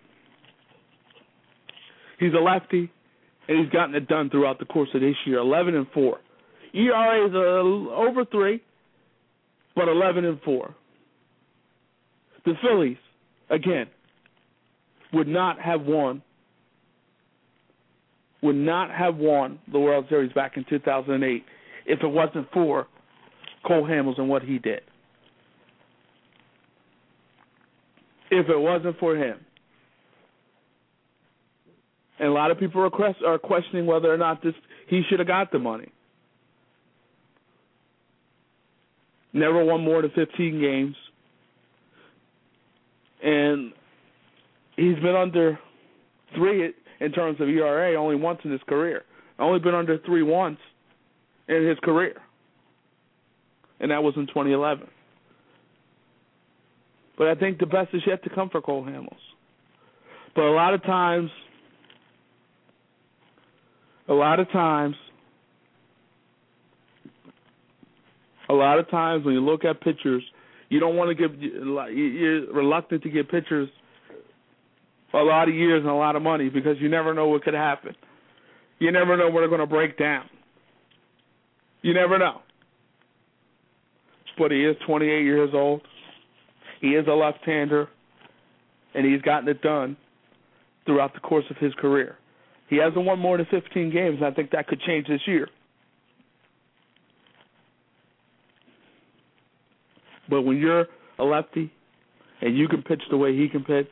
He's a lefty, and he's gotten it done throughout the course of this year, eleven and four. E R A is uh, over three, but eleven and four. The Phillies, again, would not have won would not have won the World Series back in two thousand eight if it wasn't for Cole Hamels and what he did. If it wasn't for him. And a lot of people are, quest- are questioning whether or not this he should have got the money. Never won more than fifteen games. And he's been under three in terms of E R A only once in his career. Only been under three once in his career. And that was in twenty eleven. But I think the best is yet to come for Cole Hamels. But a lot of times, a lot of times, a lot of times when you look at pitchers, you don't want to give, you're reluctant to give pitchers a lot of years and a lot of money because you never know what could happen. You never know when they're going to break down. You never know. But he is twenty-eight years old. He is a left-hander, and he's gotten it done throughout the course of his career. He hasn't won more than fifteen games, and I think that could change this year. But when you're a lefty and you can pitch the way he can pitch,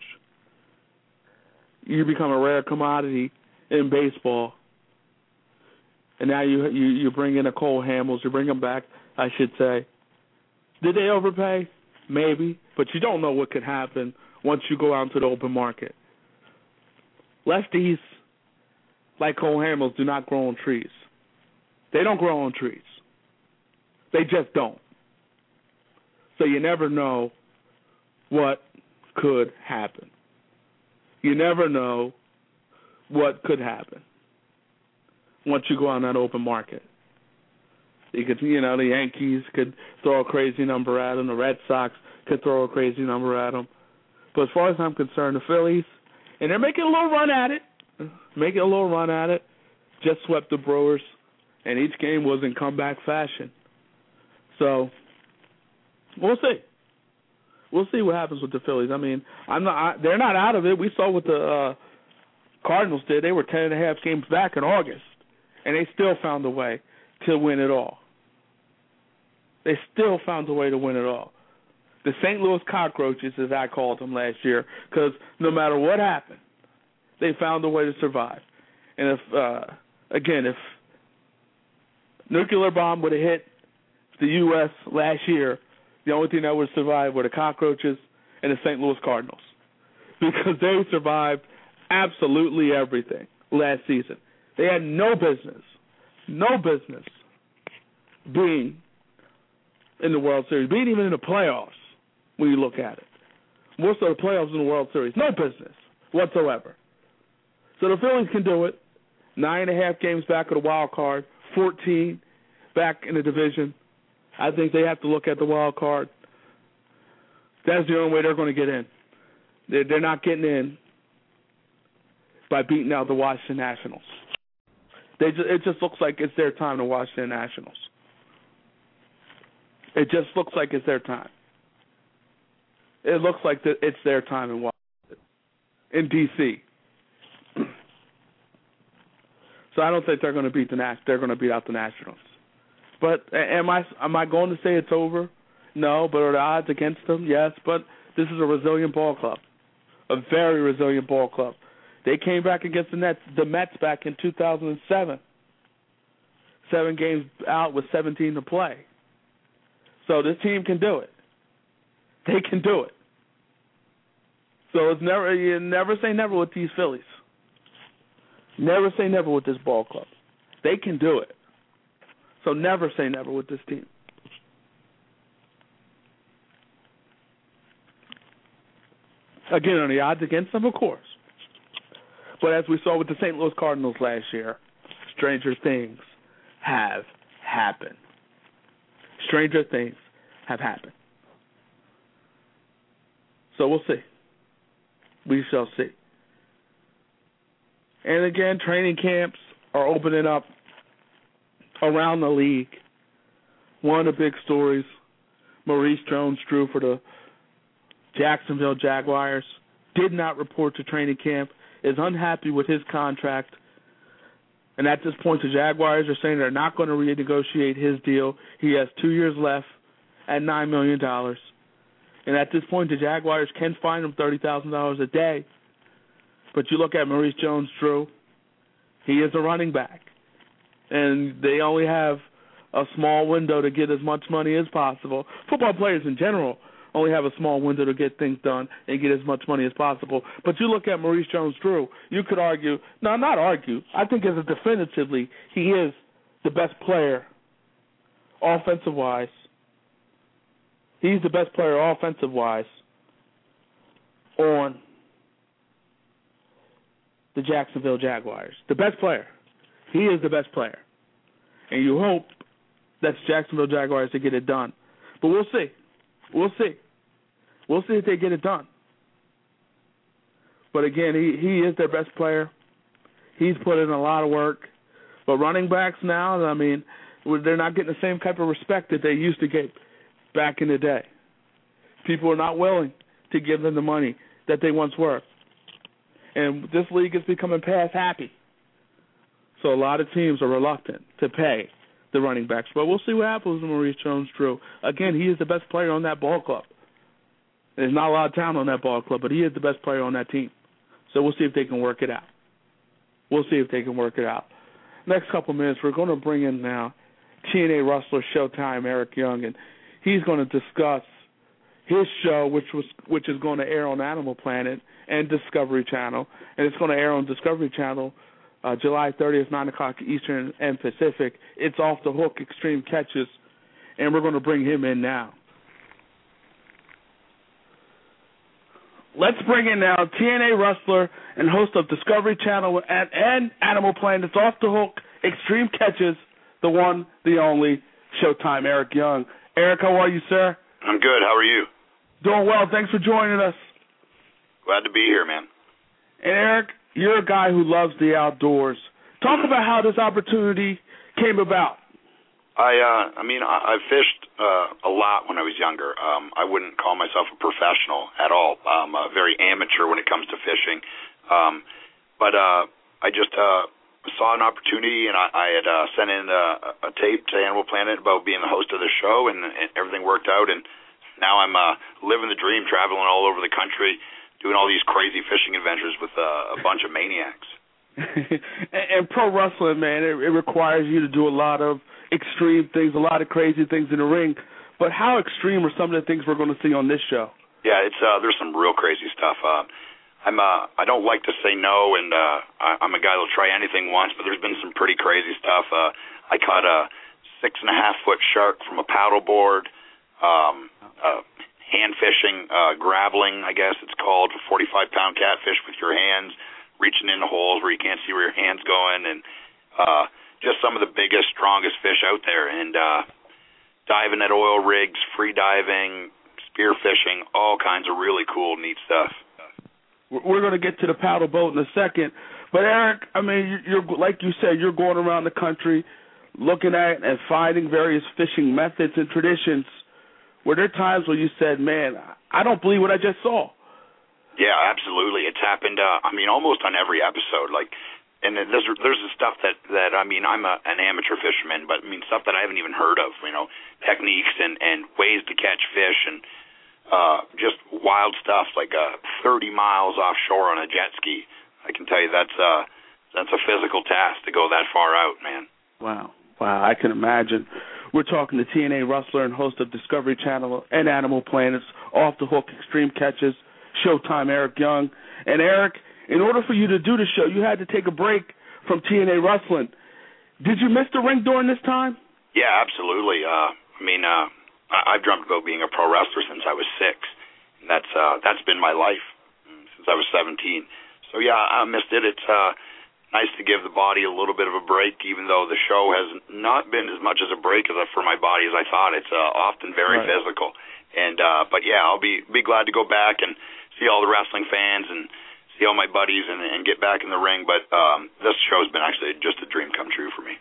you become a rare commodity in baseball. And now you you, you bring in a Cole Hamels, you bring him back, I should say. Did they overpay? Maybe, but you don't know what could happen once you go out into the open market. Lefties, like Cole Hamels, do not grow on trees. They don't grow on trees. They just don't. So you never know what could happen. You never know what could happen once you go on that open market. You could, you know, the Yankees could throw a crazy number at them. The Red Sox could throw a crazy number at them. But as far as I'm concerned, the Phillies, and they're making a little run at it, making a little run at it, just swept the Brewers, and each game was in comeback fashion. So we'll see. We'll see what happens with the Phillies. I mean, I'm not. I, they're not out of it. We saw what the uh, Cardinals did. They were ten and a half games back in August, and they still found a way to win it all. They still found a way to win it all. The Saint Louis Cockroaches, as I called them last year, because no matter what happened, they found a way to survive. And if, uh, again, if nuclear bomb would have hit the U S last year, the only thing that would survive were the Cockroaches and the Saint Louis Cardinals, because they survived absolutely everything last season. They had no business, no business being in the World Series, being even in the playoffs when you look at it. More so the playoffs in the World Series. No business whatsoever. So the Phillies can do it. Nine and a half games back of the wild card, fourteen back in the division. I think they have to look at the wild card That's the only way they're going to get in. They're, they're not getting in by beating out the Washington Nationals. They just, it just looks like it's their time, the Washington Nationals. It just looks like it's their time. It looks like the, it's their time in Washington, in D C So I don't think they're going to beat the Nas- They're going to beat out the Nationals. But am I am I going to say it's over? No. But are the odds against them? Yes. But this is a resilient ball club, a very resilient ball club. They came back against the Nets, the Mets back in two thousand seven. Seven games out with seventeen to play. So this team can do it. They can do it. So it's never you never say never with these Phillies. Never say never with this ball club. They can do it. So never say never with this team. Again, are the odds against them? Of course. But as we saw with the Saint Louis Cardinals last year, stranger things have happened. Stranger things have happened. So we'll see. We shall see. And again, training camps are opening up around the league. One of the big stories, Maurice Jones-Drew for the Jacksonville Jaguars did not report to training camp, is unhappy with his contract. And at this point, the Jaguars are saying they're not going to renegotiate his deal. He has two years left at nine million dollars. And at this point, the Jaguars can fine him thirty thousand dollars a day. But you look at Maurice Jones-Drew, he is a running back. And they only have a small window to get as much money as possible. Football players in general only have a small window to get things done and get as much money as possible. But you look at Maurice Jones-Drew, you could argue, no, not argue, I think as a definitively, he is the best player offensive-wise. He's the best player offensive-wise on the Jacksonville Jaguars. The best player. He is the best player. And you hope that's Jacksonville Jaguars to get it done. But we'll see. We'll see. We'll see if they get it done. But again, he, he is their best player. He's put in a lot of work. But running backs now, I mean, they're not getting the same type of respect that they used to get back in the day. People are not willing to give them the money that they once were. And this league is becoming pass happy. So a lot of teams are reluctant to pay the running backs. But we'll see what happens with Maurice Jones-Drew. Again, he is the best player on that ball club. There's not a lot of talent on that ball club, but he is the best player on that team. So we'll see if they can work it out. We'll see if they can work it out. Next couple minutes, we're going to bring in now T N A wrestler Showtime, Eric Young, and he's going to discuss his show, which was which is going to air on Animal Planet and Discovery Channel, and it's going to air on Discovery Channel uh, July thirtieth, nine o'clock Eastern and Pacific. It's Off the Hook Extreme Catches, and we're going to bring him in now. Let's bring in now T N A wrestler and host of Discovery Channel and, and Animal Planet. It's Off the Hook Extreme Catches, the one, the only, Showtime, Eric Young. Eric, how are you, sir? I'm good. How are you? Doing well. Thanks for joining us. Glad to be here, man. And Eric, you're a guy who loves the outdoors. Talk about how this opportunity came about. I, uh, I mean, I, I fished uh, a lot when I was younger. Um, I wouldn't call myself a professional at all. I'm uh, very amateur when it comes to fishing. Um, but uh, I just uh, saw an opportunity, and I, I had uh, sent in a, a tape to Animal Planet about being the host of the show, and, and everything worked out. And now I'm uh, living the dream, traveling all over the country, doing all these crazy fishing adventures with uh, a bunch of maniacs. and, and pro wrestling, man, it, it requires you to do a lot of extreme things, a lot of crazy things in the ring. But how extreme are some of the things we're going to see on this show? Yeah, it's uh, there's some real crazy stuff. Uh, I'm uh, I don't like to say no, and uh, I, I'm a guy that'll try anything once. But there's been some pretty crazy stuff. Uh, I caught a six and a half foot shark from a paddleboard. Um, uh, hand fishing, uh, grappling, I guess it's called, forty-five pound catfish with your hands, reaching into holes where you can't see where your hand's going, and uh, just some of the biggest, strongest fish out there. And uh, diving at oil rigs, free diving, spear fishing, all kinds of really cool, neat stuff. We're going to get to the paddle boat in a second. But, Eric, I mean, you're like you said, you're going around the country looking at and finding various fishing methods and traditions. Were there times where you said, man, I don't believe what I just saw? Yeah, absolutely. It's happened, uh, I mean, almost on every episode. Like, and there's there's the stuff that, that I mean, I'm a, an amateur fisherman, but, I mean, stuff that I haven't even heard of, you know, techniques and, and ways to catch fish and uh, just wild stuff like uh, thirty miles offshore on a jet ski. I can tell you that's uh, that's a physical task to go that far out, man. Wow. Wow, I can imagine. We're talking to T N A wrestler and host of Discovery Channel and Animal Planet's Off the Hook Extreme Catches, Showtime Eric Young. And, Eric, in order for you to do the show, you had to take a break from T N A Wrestling. Did you miss the ring during this time? Yeah, absolutely. Uh, I mean, uh, I- I've dreamt about being a pro wrestler since I was six. And that's uh, that's been my life since I was seventeen. So, yeah, I missed it. It's uh, nice to give the body a little bit of a break, even though the show has not been as much as a break for my body as I thought. It's uh, often very right. physical. And uh, But, yeah, I'll be, be glad to go back and see all the wrestling fans and see all my buddies and, and get back in the ring. But um, this show has been actually just a dream come true for me.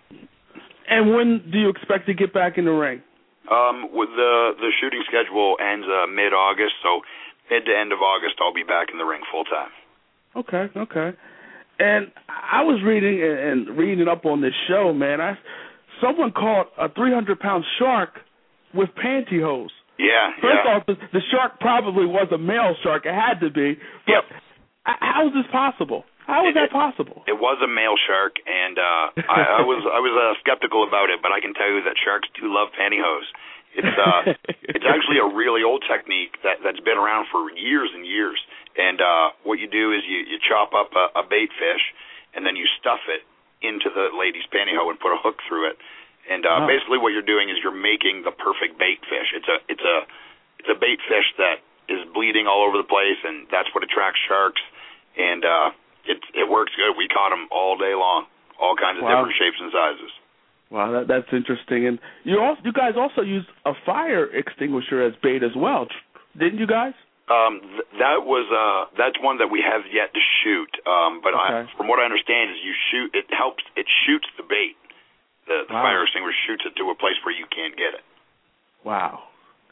And when do you expect to get back in the ring? Um, with the, the shooting schedule ends uh, mid-August, so mid to end of August I'll be back in the ring full-time. Okay, okay. And I was reading and reading up on this show, man. I someone caught a three hundred pound shark with pantyhose. Yeah, First yeah. off, the, the shark probably was a male shark. It had to be. But yep. How is this possible? How is it, that possible? It was a male shark, and uh, I, I was I was uh, skeptical about it, but I can tell you that sharks do love pantyhose. It's uh, it's actually a really old technique that that's been around for years and years. And uh, what you do is you, you chop up a, a bait fish, and then you stuff it into the lady's pantyhose and put a hook through it. And uh, oh. basically, what you're doing is you're making the perfect bait fish. It's a it's a it's a bait fish that is bleeding all over the place, and that's what attracts sharks. And uh, it it works good. We caught them all day long, all kinds of wow. different shapes and sizes. Wow, that, that's interesting. And you also, you guys also used a fire extinguisher as bait as well, didn't you guys? Um, th- that was uh, that's one that we have yet to shoot. Um, but okay. I, from what I understand, is you shoot it helps it shoots the bait. The, the wow. fire extinguisher shoots it to a place where you can't get it. Wow,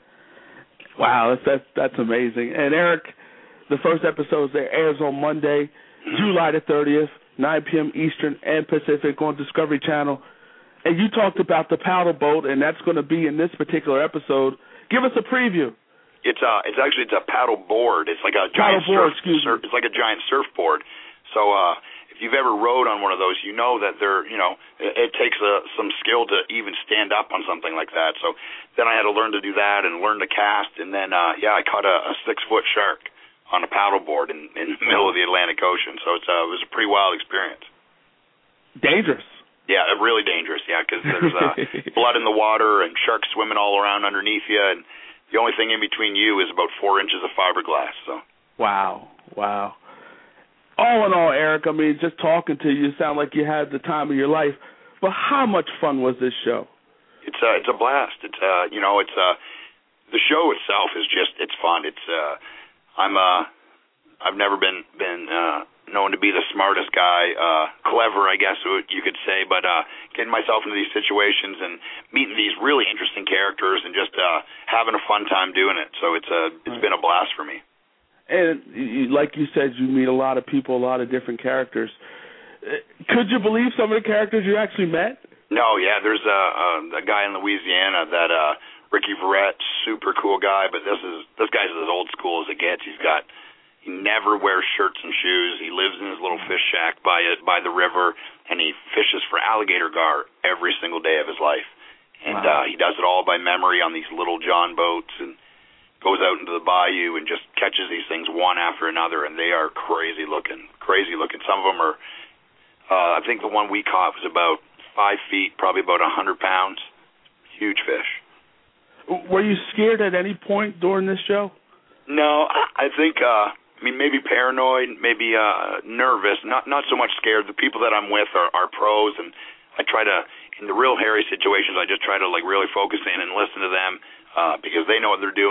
wow, that's that's, that's amazing. And Eric, the first episode that airs on Monday, July the thirtieth, nine p.m. Eastern and Pacific on Discovery Channel. And you talked about the paddle boat, and that's going to be in this particular episode. Give us a preview. It's uh, it's actually it's a paddle board. It's like a giant board, surf. surf it's like a giant surfboard. So uh, if you've ever rode on one of those, you know that they're you know it, it takes uh, some skill to even stand up on something like that. So then I had to learn to do that and learn to cast, and then uh, yeah, I caught a, a six foot shark on a paddle board in, in the middle of the Atlantic Ocean. So it's uh, it was a pretty wild experience. Dangerous. Yeah, really dangerous. Yeah, because there's uh, blood in the water and sharks swimming all around underneath you, and the only thing in between you is about four inches of fiberglass. So. Wow, wow. All in all, Eric, I mean, just talking to you, you sound like you had the time of your life. But how much fun was this show? It's a, it's a blast. It's uh, you know, it's uh, the show itself is just it's fun. It's uh, I'm uh, I've never been been uh, known to be the smartest guy, uh, clever, I guess you could say, but uh, getting myself into these situations and meeting these really interesting characters and just uh, having a fun time doing it. So it's a, it's right. been a blast for me. And you, like you said, you meet a lot of people, a lot of different characters. Could you believe some of the characters you actually met? No, yeah, there's a, a, a guy in Louisiana that uh, Ricky Verrett, super cool guy, but this is this guy's as old school as it gets. He's got He never wears shirts and shoes. He lives in his little fish shack by it, by the river, and he fishes for alligator gar every single day of his life. And wow. uh, he does it all by memory on these little John boats and goes out into the bayou and just catches these things one after another, and they are crazy looking, crazy looking. Some of them are, uh, I think the one we caught was about five feet, probably about one hundred pounds. Huge fish. Were you scared at any point during this show? No, I think... Uh, I mean, maybe paranoid, maybe uh, nervous, not not so much scared. The people that I'm with are, are pros, and I try to, in the real hairy situations, I just try to like really focus in and listen to them uh, because they know what they're doing.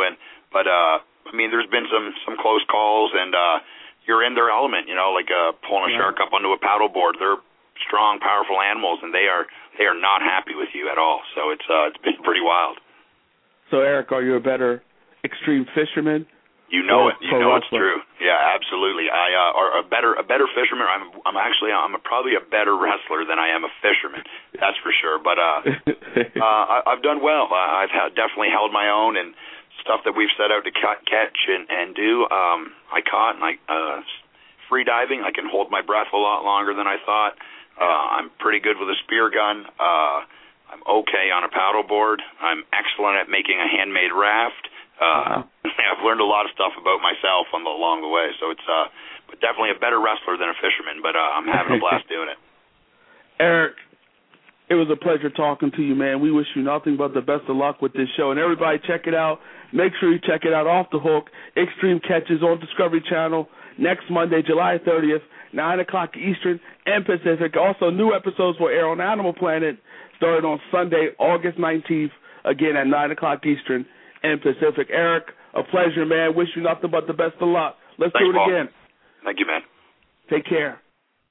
but uh, I mean, there's been some some close calls, and uh, you're in their element, you know, like uh, pulling a yeah. shark up onto a paddleboard. They're strong, powerful animals, and they are they are not happy with you at all. So it's uh, it's been pretty wild. So Eric, are you a better extreme fisherman? You know or it. You know it's wrestler? true. Yeah, absolutely. I uh, are a better a better fisherman. I'm I'm actually I'm a, probably a better wrestler than I am a fisherman. That's for sure. But uh, uh, I, I've done well. I, I've had, definitely held my own, and stuff that we've set out to ca- catch and, and do. Um, I caught, and I uh, free diving. I can hold my breath a lot longer than I thought. Uh, I'm pretty good with a spear gun. Uh, I'm okay on a paddleboard. I'm excellent at making a handmade raft. Uh, I've learned a lot of stuff about myself on the, along the way, so it's uh, but definitely a better wrestler than a fisherman. But uh, I'm having a blast doing it. Eric, it was a pleasure talking to you, man. We wish you nothing but the best of luck with this show, and everybody check it out. Make sure you check it out. Off the Hook, Extreme Catches on Discovery Channel next Monday, July thirtieth, nine o'clock Eastern and Pacific. Also, new episodes will air on Animal Planet starting on Sunday, August nineteenth, again at nine o'clock Eastern and Pacific. Eric, a pleasure, man. Wish you nothing but the best of luck. Let's Thanks, do it Paul. again. Thank you, man. Take care.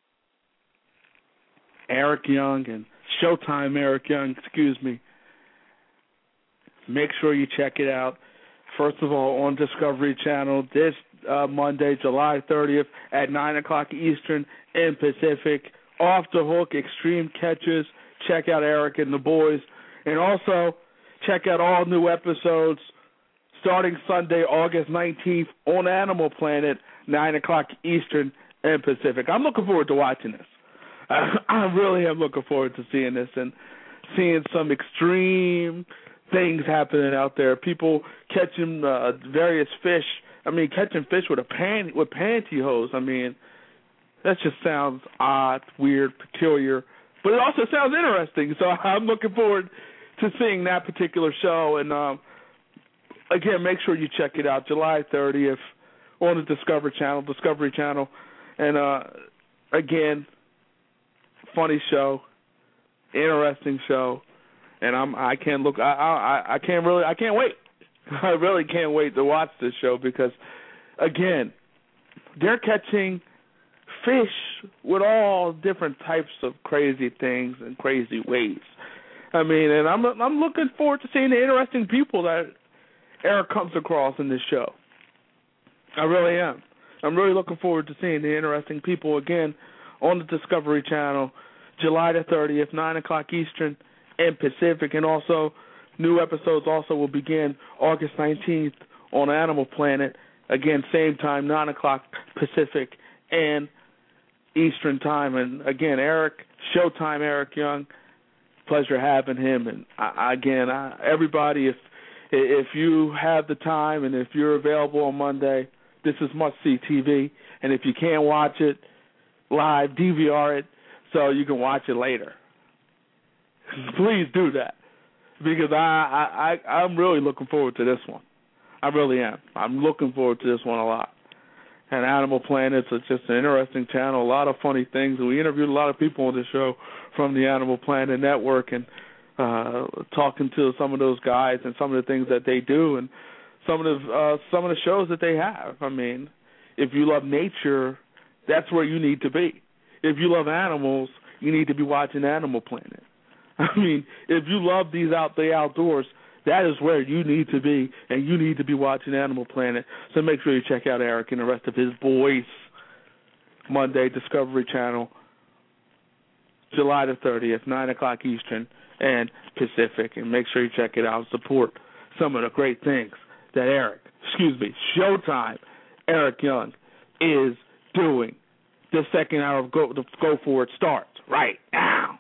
Eric Young and Showtime Eric Young, excuse me. Make sure you check it out. First of all, on Discovery Channel this uh, Monday, July thirtieth at nine o'clock Eastern and Pacific. Off the Hook, Extreme Catches. Check out Eric and the boys. And also, check out all new episodes starting Sunday, August nineteenth on Animal Planet, nine o'clock Eastern and Pacific. I'm looking forward to watching this. I, I really am looking forward to seeing this and seeing some extreme things happening out there. People catching uh, various fish. I mean, catching fish with a pan with pantyhose. I mean, that just sounds odd, weird, peculiar, but it also sounds interesting. So I'm looking forward to seeing that particular show. And um, again, make sure you check it out, July thirtieth on the Discovery Channel, Discovery Channel. And uh, again, funny show, interesting show, and I'm I can't look I I I can't really I can't wait. I really can't wait to watch this show because, again, they're catching fish with all different types of crazy things and crazy ways. I mean, and I'm I'm looking forward to seeing the interesting people that Eric comes across in this show. I really am. I'm really looking forward to seeing the interesting people again on the Discovery Channel, July the thirtieth, nine o'clock Eastern and Pacific, and also new episodes also will begin August nineteenth on Animal Planet, again, same time, nine o'clock Pacific and Eastern time. And again, Eric, Showtime Eric Young, pleasure having him. And I, again, I, everybody, if if you have the time and if you're available on Monday, this is must-see T V. And if you can't watch it live, D V R it so you can watch it later. Please do that because I, I, I, I'm really looking forward to this one. I really am. I'm looking forward to this one a lot. And Animal Planet is just an interesting channel, a lot of funny things. We interviewed a lot of people on the show from the Animal Planet Network and uh, talking to some of those guys and some of the things that they do and some of the uh, some of the shows that they have. I mean, if you love nature, that's where you need to be. If you love animals, you need to be watching Animal Planet. I mean, if you love these out the outdoors, that is where you need to be, and you need to be watching Animal Planet. So make sure you check out Eric and the rest of his boys. Monday, Discovery Channel, July the thirtieth, nine o'clock Eastern and Pacific. And make sure you check it out. Support some of the great things that Eric, excuse me, Showtime Eric Young is doing. The second hour of Go, the Go For It starts right now.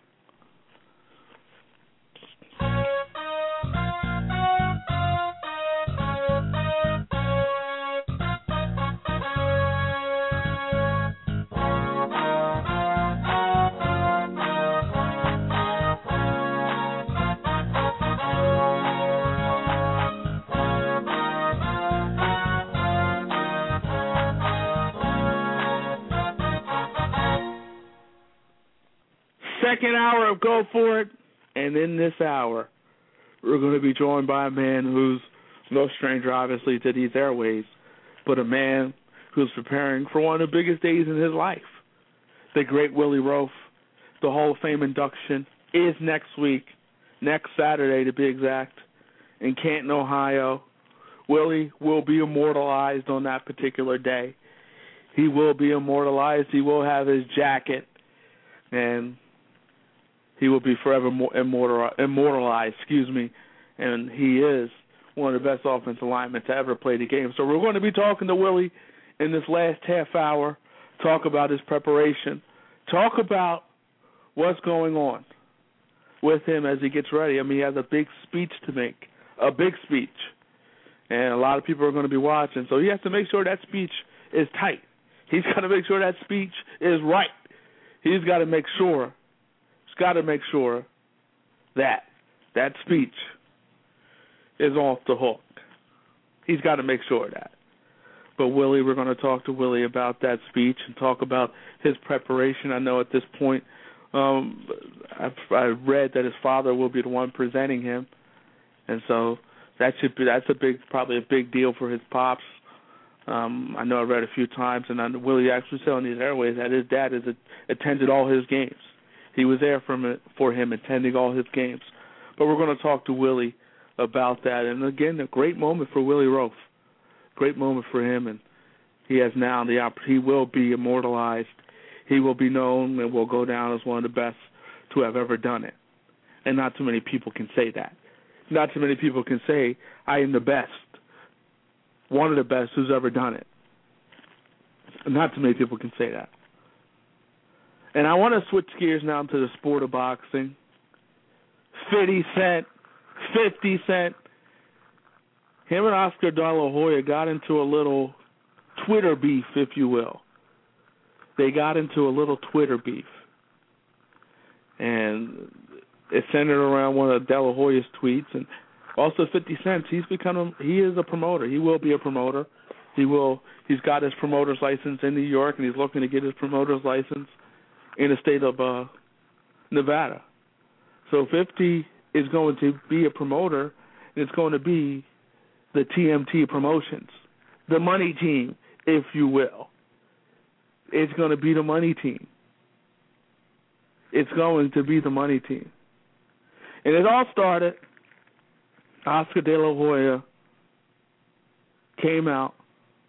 Second hour of Go For It, and in this hour, we're going to be joined by a man who's no stranger, obviously, to these airways, but a man who's preparing for one of the biggest days in his life. The great Willie Roaf, the Hall of Fame induction is next week, next Saturday to be exact, in Canton, Ohio. Willie will be immortalized on that particular day. He will be immortalized. He will have his jacket, and he will be forever immortal, immortalized, excuse me, and he is one of the best offensive linemen to ever play the game. So we're going to be talking to Willie in this last half hour, talk about his preparation, talk about what's going on with him as he gets ready. I mean, he has a big speech to make, a big speech, and a lot of people are going to be watching. So he has to make sure that speech is tight. He's got to make sure that speech is right. He's got to make sure, he's got to make sure that that speech is off the hook. He's got to make sure of that. But Willie, we're going to talk to Willie about that speech and talk about his preparation. I know at this point, um, I've, I've read that his father will be the one presenting him, and so that should be that's a big, probably a big deal for his pops. Um, I know I read a few times, and I, Willie actually said on these airways that his dad has attended all his games. He was there for him, for him attending all his games. But we're going to talk to Willie about that. And, again, a great moment for Willie Roaf. Great moment for him, and he has now the opportunity. He will be immortalized. He will be known and will go down as one of the best to have ever done it. And not too many people can say that. Not too many people can say, I am the best. One of the best who's ever done it. Not too many people can say that. And I want to switch gears now to the sport of boxing. fifty Cent, fifty Cent. Him and Oscar De La Hoya got into a little Twitter beef, if you will. They got into a little Twitter beef. And it centered around one of De La Hoya's tweets, and also fifty Cent, he's become a, he is a promoter. He will be a promoter. He will he's got his promoter's license in New York, and he's looking to get his promoter's license in the state of uh, Nevada. So fifty is going to be a promoter, and it's going to be the T M T Promotions, the money team, if you will. It's going to be the money team. It's going to be the money team. And it all started, Oscar De La Hoya came out.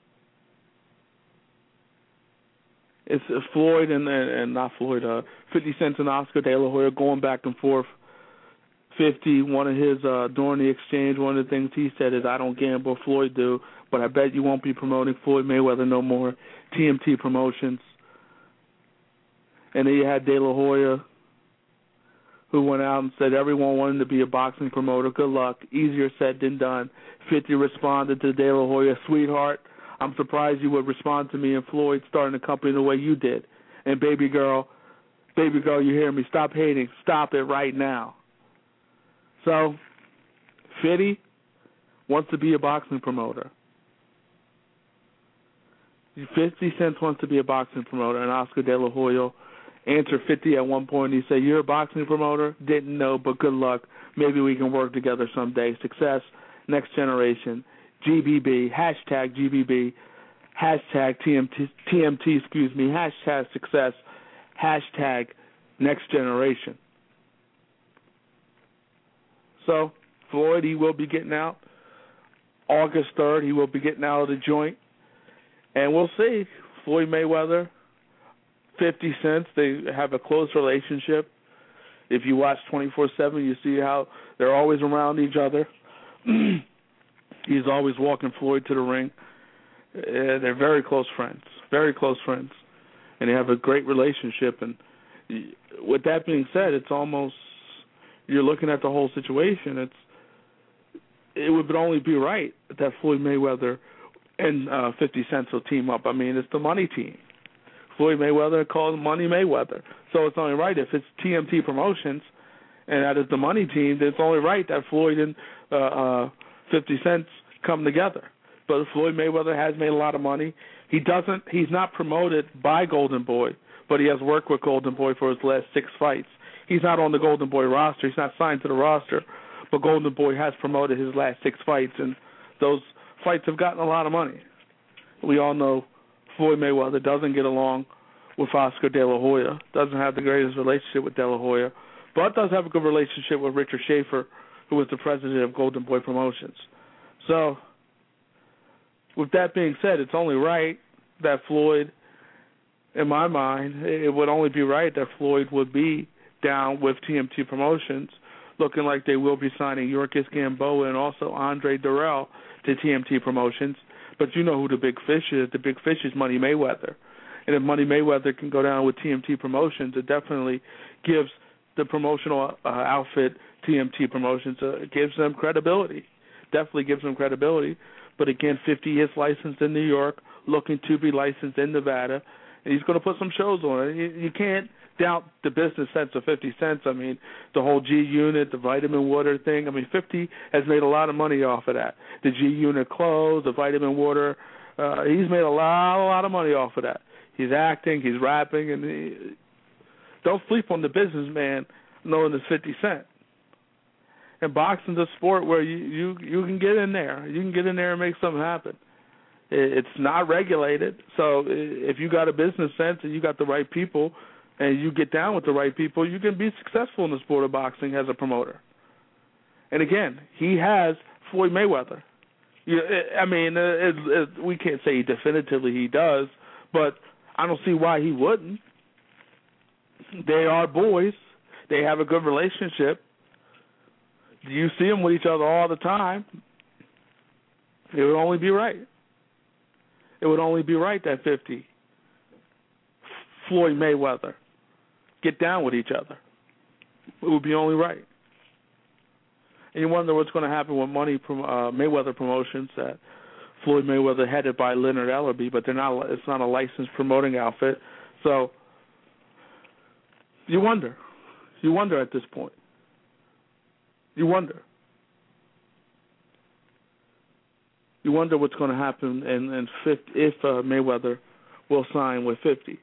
It's Floyd and, and, and not Floyd, uh, fifty Cent and Oscar De La Hoya going back and forth. fifty, one of his, uh, during the exchange, one of the things he said is, I don't gamble, Floyd do, but I bet you won't be promoting Floyd Mayweather no more, T M T Promotions. And then you had De La Hoya, who went out and said everyone wanted to be a boxing promoter. Good luck. Easier said than done. fifty responded to De La Hoya, sweetheart, I'm surprised you would respond to me and Floyd starting a company the way you did. And baby girl, baby girl, you hear me, stop hating. Stop it right now. So, fifty wants to be a boxing promoter. fifty Cent wants to be a boxing promoter, and Oscar De La Hoya answered fifty at one point. He said, you're a boxing promoter? Didn't know, but good luck. Maybe we can work together someday. Success, next generation, G B B, hashtag G B B, hashtag T M T, T M T, excuse me, hashtag success, hashtag next generation. So, Floyd, he will be getting out. August third, he will be getting out of the joint. And we'll see. Floyd Mayweather, fifty Cent, they have a close relationship. If you watch twenty-four seven, you see how they're always around each other. He's always walking Floyd to the ring. Uh, they're very close friends, very close friends. And they have a great relationship. And with that being said, it's almost, you're looking at the whole situation, it's it would only be right that Floyd Mayweather and uh, fifty Cent will team up. I mean, it's the money team. Floyd Mayweather calls Money Mayweather. So it's only right if it's T M T Promotions and that is the money team, then it's only right that Floyd and uh, uh, fifty Cent come together. But Floyd Mayweather has made a lot of money. He doesn't. He's not promoted by Golden Boy, but he has worked with Golden Boy for his last six fights. He's not on the Golden Boy roster. He's not signed to the roster, but Golden Boy has promoted his last six fights, and those fights have gotten a lot of money. We all know Floyd Mayweather doesn't get along with Oscar De La Hoya, doesn't have the greatest relationship with De La Hoya, but does have a good relationship with Richard Schaefer, who was the president of Golden Boy Promotions. So, with that being said, it's only right that Floyd, in my mind, it would only be right that Floyd would be down with T M T Promotions, looking like they will be signing Yorkis Gamboa and also Andre Durrell to T M T Promotions. But you know who the big fish is. The big fish is Money Mayweather. And if Money Mayweather can go down with T M T Promotions, it definitely gives the promotional uh, outfit, T M T Promotions, uh, gives them credibility. Definitely gives them credibility. But again, fifty is licensed in New York, looking to be licensed in Nevada, and he's going to put some shows on it. You, you can't doubt the business sense of fifty Cent. I mean, the whole G Unit, the vitamin water thing. I mean, fifty has made a lot of money off of that. The G Unit clothes, the vitamin water, uh, he's made a lot, a lot of money off of that. He's acting, he's rapping, and he, don't sleep on the businessman known as fifty Cent. And boxing's a sport where you, you, you can get in there. You can get in there and make something happen. It, it's not regulated, so if you got a business sense and you got the right people and you get down with the right people, you can be successful in the sport of boxing as a promoter. And again, he has Floyd Mayweather. You, I mean, it, it, we can't say definitively he does, but I don't see why he wouldn't. They are boys. They have a good relationship. You see them with each other all the time. It would only be right. It would only be right that fifty, Floyd Mayweather, get down with each other. It would be only right. And you wonder what's going to happen with Money uh, Mayweather Promotions, that Floyd Mayweather headed by Leonard Ellerbe, but they're not. It's not a licensed promoting outfit. So you wonder. You wonder at this point. You wonder. You wonder what's going to happen in, in fifty, if uh, Mayweather will sign with fifty.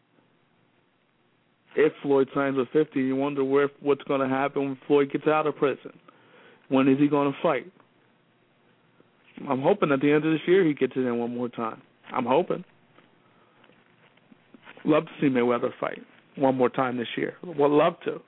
If Floyd signs with fifty, you wonder where what's going to happen when Floyd gets out of prison. When is he going to fight? I'm hoping at the end of this year he gets it in one more time. I'm hoping. Love to see Mayweather fight one more time this year. Would love to.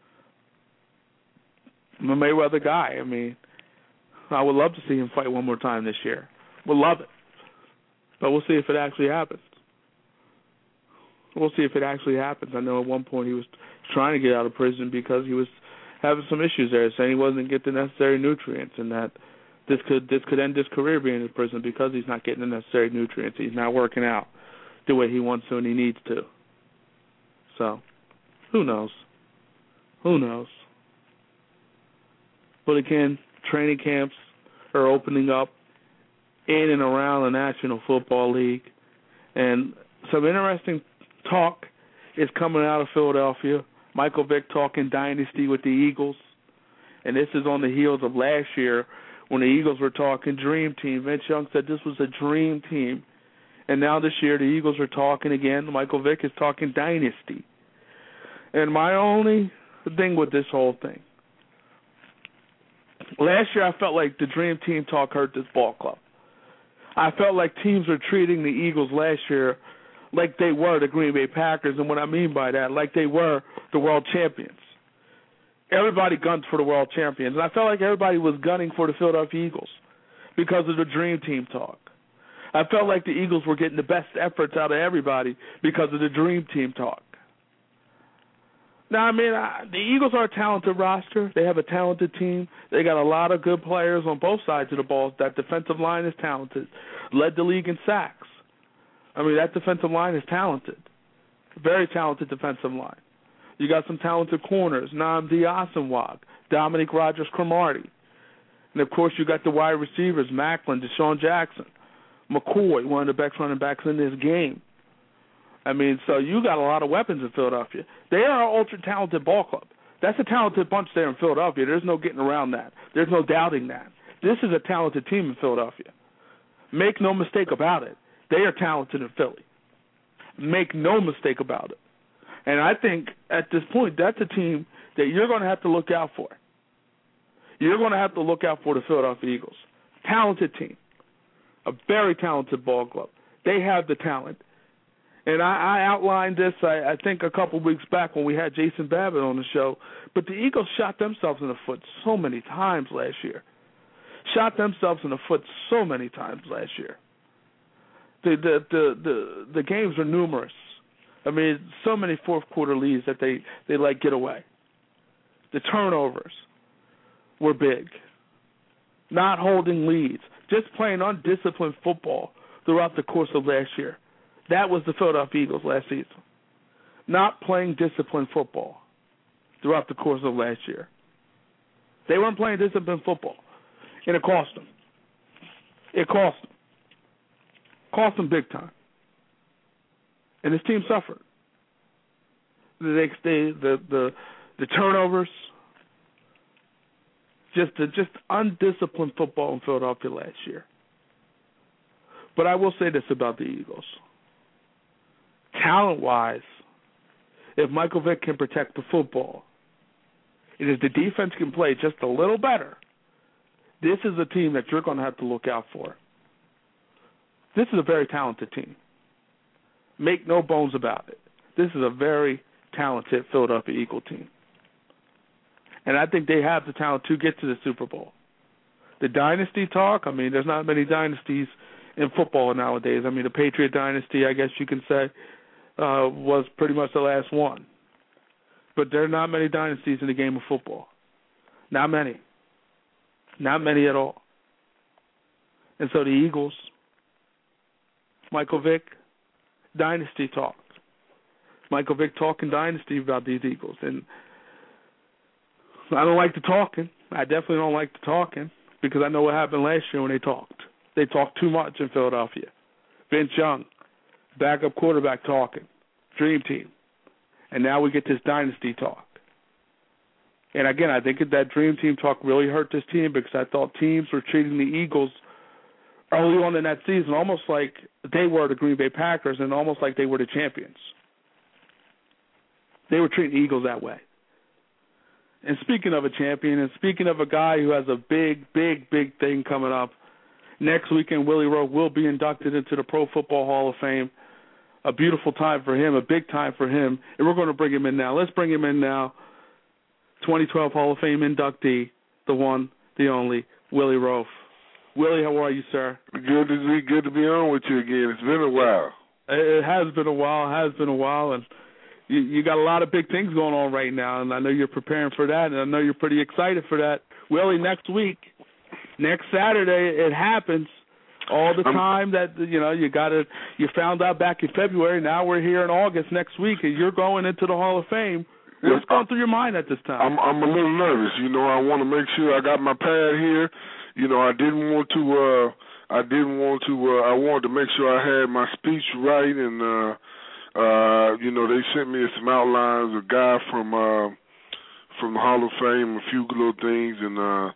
I'm a Mayweather guy. I mean, I would love to see him fight one more time this year. Would love it. But we'll see if it actually happens. We'll see if it actually happens. I know at one point he was trying to get out of prison because he was having some issues there, saying he wasn't getting the necessary nutrients, and that this could this could end his career being in prison because he's not getting the necessary nutrients. He's not working out the way he wants to and he needs to. So, who knows? Who knows? But again, training camps are opening up in and around the National Football League. And some interesting talk is coming out of Philadelphia. Michael Vick talking dynasty with the Eagles. And this is on the heels of last year when the Eagles were talking dream team. Vince Young said this was a dream team. And now this year the Eagles are talking again. Michael Vick is talking dynasty. And my only thing with this whole thing, last year I felt like the dream team talk hurt this ball club. I felt like teams were treating the Eagles last year like they were the Green Bay Packers, and what I mean by that, like they were the world champions. Everybody gunned for the world champions, and I felt like everybody was gunning for the Philadelphia Eagles because of the dream team talk. I felt like the Eagles were getting the best efforts out of everybody because of the dream team talk. Now, I mean, I, the Eagles are a talented roster. They have a talented team. They got a lot of good players on both sides of the ball. That defensive line is talented. Led the league in sacks. I mean, that defensive line is talented. Very talented defensive line. You got some talented corners, Nnamdi Asomugha, Dominique Rodgers-Cromartie. And, of course, you got the wide receivers, Macklin, Deshaun Jackson, McCoy, one of the best running backs in this game. I mean, so you got a lot of weapons in Philadelphia. They are an ultra-talented ball club. That's a talented bunch there in Philadelphia. There's no getting around that. There's no doubting that. This is a talented team in Philadelphia. Make no mistake about it. They are talented in Philly. Make no mistake about it. And I think at this point, that's a team that you're going to have to look out for. You're going to have to look out for the Philadelphia Eagles. Talented team. A very talented ball club. They have the talent. And I, I outlined this, I, I think, a couple weeks back when we had Jason Babbitt on the show. But the Eagles shot themselves in the foot so many times last year. Shot themselves in the foot so many times last year. The the the the, the games are numerous. I mean, so many fourth quarter leads that they, they let get away. The turnovers were big. Not holding leads. Just playing undisciplined football throughout the course of last year. That was the Philadelphia Eagles last season. Not playing disciplined football throughout the course of last year. They weren't playing disciplined football, and it cost them. It cost them. Cost them big time. And this team suffered. They, they, the, the, the turnovers, just the, just undisciplined football in Philadelphia last year. But I will say this about the Eagles. Talent-wise, if Michael Vick can protect the football, and if the defense can play just a little better, this is a team that you're going to have to look out for. This is a very talented team. Make no bones about it. This is a very talented Philadelphia Eagle team. And I think they have the talent to get to the Super Bowl. The dynasty talk, I mean, there's not many dynasties in football nowadays. I mean, the Patriot dynasty, I guess you can say, uh, was pretty much the last one. But there are not many dynasties in the game of football. Not many. Not many at all. And so the Eagles, Michael Vick, dynasty talk. Michael Vick talking dynasty about these Eagles. And I don't like the talking. I definitely don't like the talking because I know what happened last year when they talked. They talked too much in Philadelphia. Vince Young, backup quarterback talking, dream team. And now we get this dynasty talk. And again, I think that dream team talk really hurt this team because I thought teams were treating the Eagles early on in that season almost like they were the Green Bay Packers and almost like they were the champions. They were treating the Eagles that way. And speaking of a champion and speaking of a guy who has a big, big, big thing coming up, next weekend Willie Rowe will be inducted into the Pro Football Hall of Fame. A beautiful time for him, a big time for him. And we're going to bring him in now. Let's bring him in now. twenty twelve Hall of Fame inductee, the one, the only, Willie Rowe. Willie, how are you, sir? Good to be good to be on with you again. It's been a while. It has been a while. It has been a while, and you, you got a lot of big things going on right now, and I know you're preparing for that, and I know you're pretty excited for that. Willie, next week, next Saturday, it happens. All the time that, you know, you got to, you found out back in February. Now we're here in August next week, and you're going into the Hall of Fame. What's going through your mind at this time? I'm, I'm a little nervous. You know, I want to make sure I got my pad here. You know, I didn't want to, uh, I didn't want to, uh, I wanted to make sure I had my speech right. And, uh, uh, you know, they sent me some outlines, a guy from, uh, from the Hall of Fame, a few little things. And, uh,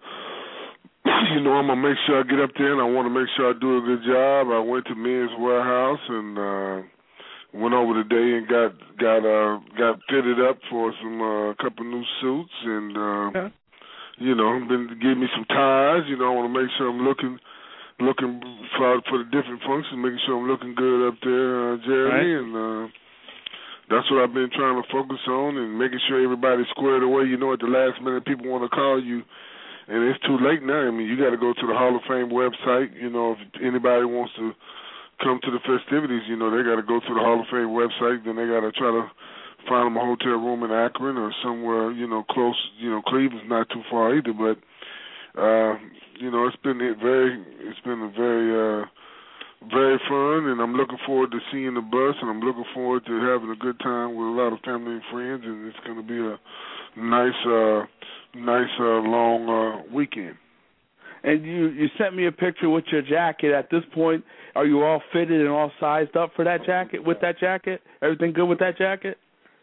you know, I'm going to make sure I get up there, and I want to make sure I do a good job. I went to Men's Warehouse and uh, went over today and got got uh, got fitted up for some uh, couple new suits, and uh, yeah. you know, been give me some ties. You know, I want to make sure I'm looking looking for for the different functions, making sure I'm looking good up there, uh, Jeremy, right. and uh, that's what I've been trying to focus on, and making sure everybody's squared away. You know, at the last minute, people want to call you. And it's too late now. I mean, you got to go to the Hall of Fame website. You know, if anybody wants to come to the festivities, you know, they got to go to the Hall of Fame website. Then they got to try to find them a hotel room in Akron or somewhere, you know, close. You know, Cleveland's not too far either. But, uh, you know, it's been very, it's been a very, uh, very fun. And I'm looking forward to seeing the bus. And I'm looking forward to having a good time with a lot of family and friends. And it's going to be a nice, uh, nice uh, long uh, weekend. And you, you sent me a picture with your jacket. At this point, are you all fitted and all sized up for that jacket, with that jacket? Everything good with that jacket?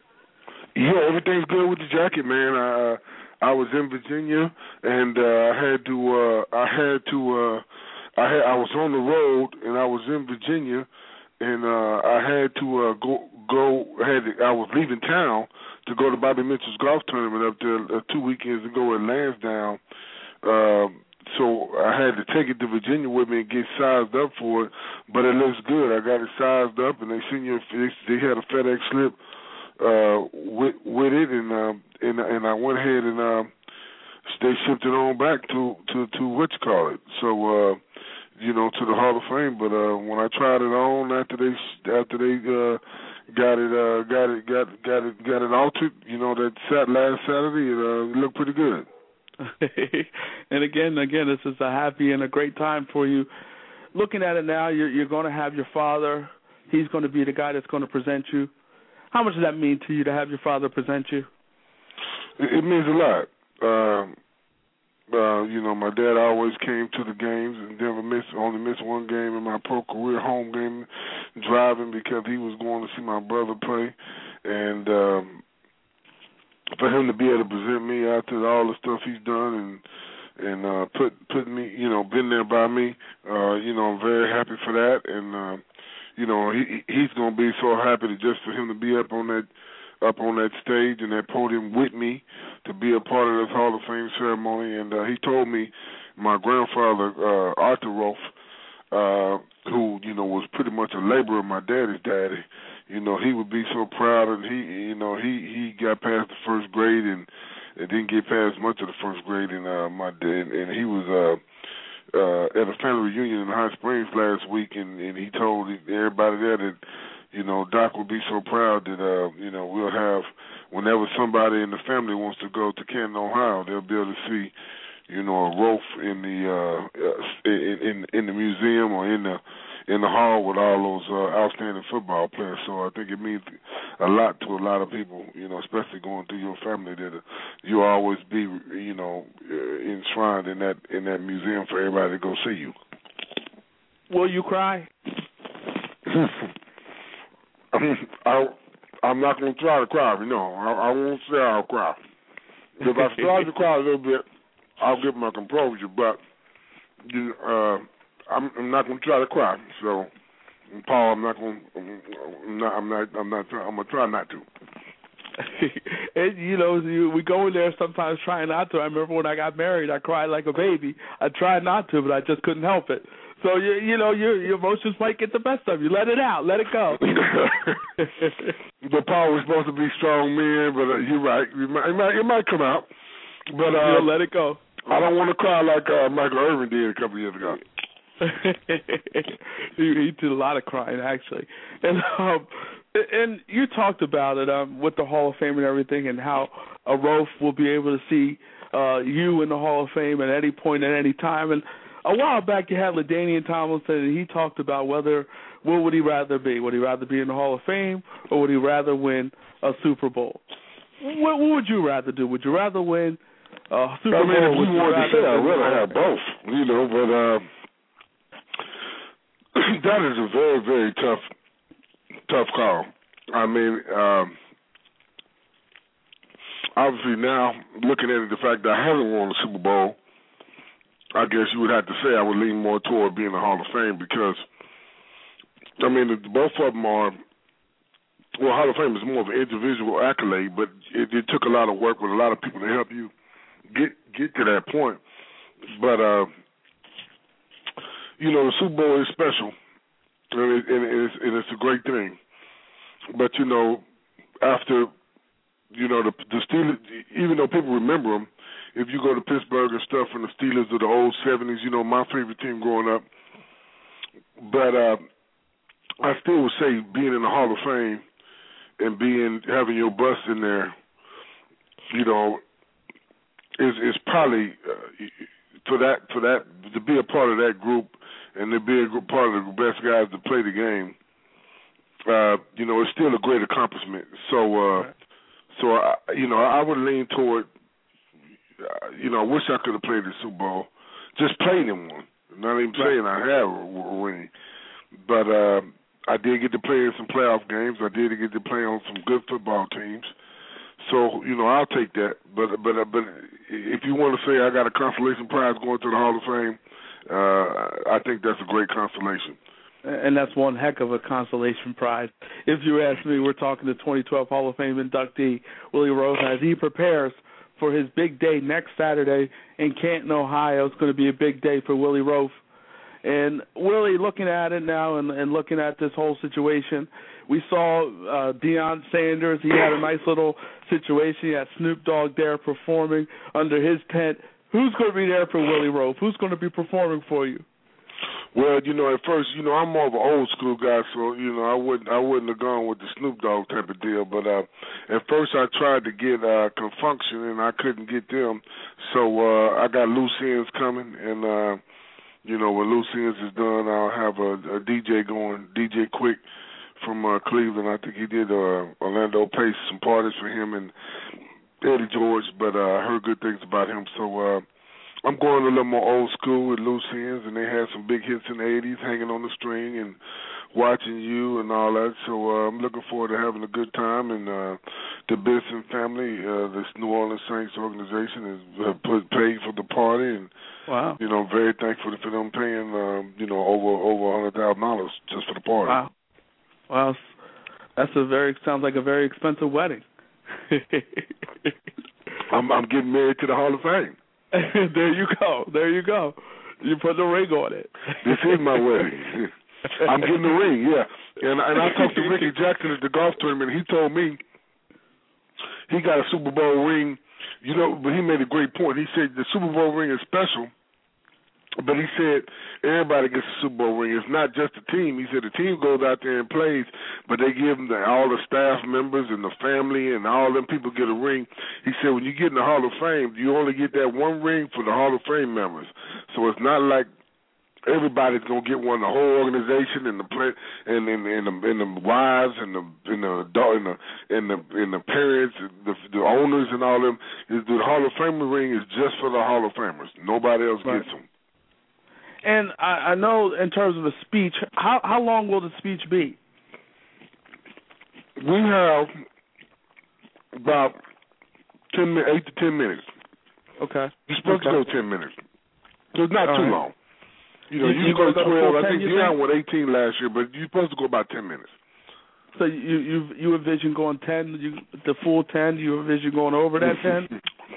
Yeah, everything's good with the jacket, man. I, I was in Virginia, and uh, I had to, uh, I had to, uh, I had, I was on the road, and I was in Virginia, and uh, I had to uh, go, go, I had to, I was leaving town to go to Bobby Mitchell's golf tournament up there uh, two weekends ago at Lansdowne. Uh, so I had to take it to Virginia with me and get sized up for it. But it looks good. I got it sized up, and they sent you. They, they had a FedEx slip uh, with with it, and uh, and and I went ahead and uh, they shipped it on back to to to what you call it. So uh, you know, to the Hall of Fame. But uh, when I tried it on after they after they uh, got it uh, got it got got it got it altered, you know, that sat last Saturday, it, uh, it looked pretty good. And again, again, this is a happy and a great time for you. Looking at it now, you're, you're going to have your father. He's going to be the guy that's going to present you. How much does that mean to you to have your father present you? It, it means a lot. Um, uh, you know, my dad always came to the games and never missed, only missed one game in my pro career, home game, driving because he was going to see my brother play. And um, for him to be able to present me after all the stuff he's done and and uh, put put me, you know, been there by me, uh, you know, I'm very happy for that. And uh, you know, he he's gonna be so happy to just for him to be up on that up on that stage and that podium with me to be a part of this Hall of Fame ceremony. And uh, he told me my grandfather uh, Arthur Rolfe, uh, who you know was pretty much a laborer of my daddy's daddy. You know, he would be so proud, and he, you know, he, he got past the first grade and, and didn't get past much of the first grade. And uh, my dad, and he was uh, uh, at a family reunion in Hot Springs last week, and, and he told everybody there that, you know, Doc would be so proud that, uh, you know, we'll have whenever somebody in the family wants to go to Canton, Ohio, they'll be able to see, you know, a Rolfe in the uh, in, in in the museum or in the in the hall with all those uh, outstanding football players. So I think it means a lot to a lot of people, you know, especially going through your family, that uh, you always be, you know, uh, enshrined in that in that museum for everybody to go see you. Will you cry? I, I'm not going to try to cry, you know. I, I won't say I'll cry. If I start to cry a little bit, I'll get my composure, but you, uh, I'm, I'm not going to try to cry. So, Paul, I'm not going. I'm not. I'm not. I'm not. I'm going to try not to. And, you know, you, we go in there sometimes trying not to. I remember when I got married, I cried like a baby. I tried not to, but I just couldn't help it. So, you, you know, your, your emotions might get the best of you. Let it out. Let it go. But Paul was supposed to be strong man, but uh, you're right. It might, it might, it might come out. But uh, you'll let it go. I don't want to cry like uh, Michael Irvin did a couple of years ago. he, he did a lot of crying, actually. And um, and you talked about it um, with the Hall of Fame and everything, and how a Rolfe will be able to see uh, you in the Hall of Fame at any point at any time. And a while back, you had LaDainian Tomlinson, and he talked about whether what would he rather be? Would he rather be in the Hall of Fame, or would he rather win a Super Bowl? What, what would you rather do? Would you rather win a Super I mean, Bowl? if you wanted to say, I'd rather have both, you know. But uh, that is a very, very tough, tough call. I mean, um, obviously now looking at it, the fact that I haven't won a Super Bowl, I guess you would have to say I would lean more toward being in the Hall of Fame because, I mean, both of them are, well, Hall of Fame is more of an individual accolade, but it, it took a lot of work with a lot of people to help you get get to that point. But, uh, you know, the Super Bowl is special, and, it, and, it's, and it's a great thing. But, you know, after, you know, the, the Steelers, even though people remember them, if you go to Pittsburgh and stuff and the Steelers of the old seventies, you know, my favorite team growing up. But uh, I still would say being in the Hall of Fame and being having your bust in there, you know, is is probably uh, for that for that to be a part of that group and to be a part of the best guys to play the game. Uh, you know, it's still a great accomplishment. So, uh, so I, you know, I would lean toward. Uh, you know, I wish I could have played the Super Bowl. Just played in one. Not even saying I have a ring. But uh, I did get to play in some playoff games. I did get to play on some good football teams. So, you know, I'll take that. But but but if you want to say I got a consolation prize going to the Hall of Fame, uh, I think that's a great consolation. And that's one heck of a consolation prize. If you ask me, we're talking to twenty twelve Hall of Fame inductee Willie Rowe as he prepares for his big day next Saturday in Canton, Ohio. It's going to be a big day for Willie Roaf. And Willie, looking at it now and, and looking at this whole situation, we saw uh, Deion Sanders. He had a nice little situation. He had Snoop Dogg there performing under his tent. Who's going to be there for Willie Roaf? Who's going to be performing for you? Well, you know, at first, you know, I'm more of an old school guy, so you know, I wouldn't, I wouldn't have gone with the Snoop Dogg type of deal. But uh, at first, I tried to get uh, Confunction, and I couldn't get them. So uh, I got Loose Ends coming, and uh, you know, when Loose Ends is done, I'll have a, a D J going, D J Quick from uh, Cleveland. I think he did uh, Orlando Pace, some parties for him and Eddie George, but uh, I heard good things about him. So uh, I'm going a little more old school with Loose Ends, and they had some big hits in the eighties, Hanging on the String and Watching You and all that. So uh, I'm looking forward to having a good time. And uh, the Benson family, uh, this New Orleans Saints organization, has uh, put, paid for the party. And, wow. you know, I'm very thankful for them paying, uh, you know, over over one hundred thousand dollars just for the party. Wow. Wow. That's a very, sounds like a very expensive wedding. I'm, I'm getting married to the Hall of Fame. There you go. There you go. You put the ring on it. This is my wedding. I'm getting the ring, yeah. And and I talked to Ricky Jackson at the golf tournament. He told me he got a Super Bowl ring. You know, but he made a great point. He said the Super Bowl ring is special, but he said everybody gets a Super Bowl ring. It's not just the team. He said the team goes out there and plays, but they give them the, all the staff members and the family and all them people get a ring. He said when you get in the Hall of Fame, you only get that one ring for the Hall of Fame members. So it's not like everybody's gonna get one. The whole organization and the play and and, and, the, and the wives and the and the and the and the, and the parents, the, the owners and all them. Is the Hall of Fame ring is just for the Hall of Famers. Nobody else right. gets them. And I, I know in terms of a speech, how how long will the speech be? We have about ten, eight to ten minutes. Okay. You're supposed okay. to go ten minutes. So it's not All too right. long. You know, you, you, you go go twelve. I ten, think Deion went eighteen last year, but you're supposed to go about ten minutes. So you you you envision going ten, you, the full ten? You envision going over that ten?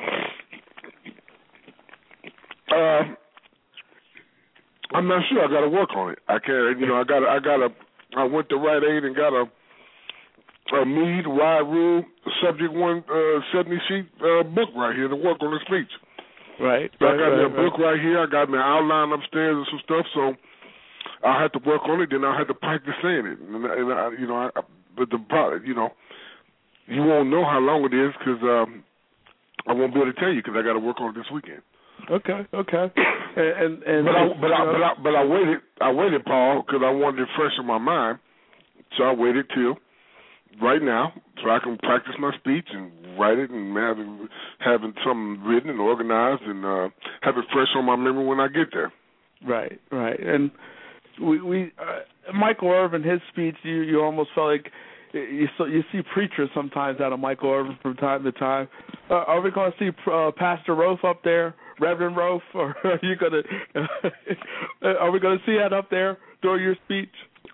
uh, I'm not sure. I got to work on it. I can't. You know, I got. I got a. I went to Rite Aid and got a. A Mead Wide Rule Subject One uh, seventy sheet uh, book right here to work on the speech. Right. So right I got right, me a right. book right here. I got my outline upstairs and some stuff. So I had to work on it. Then I had to practice saying it. And, and I, you know, I, but the product, you know, you won't know how long it is because um, I won't be able to tell you because I got to work on it this weekend. Okay. Okay. and and but I, but I, but I but I waited. I waited, Paul, because I wanted it fresh in my mind. So I waited till right now, so I can practice my speech and write it and having having something written and organized and uh, have it fresh on my memory when I get there. Right, right. And we, we uh, Michael Irvin, his speech, you, you almost felt like you so you see preachers sometimes out of Michael Irvin from time to time. Uh, are we going to see uh, Pastor Roaf up there, Reverend Roaf, or are you going to? Are we going to see that up there during your speech?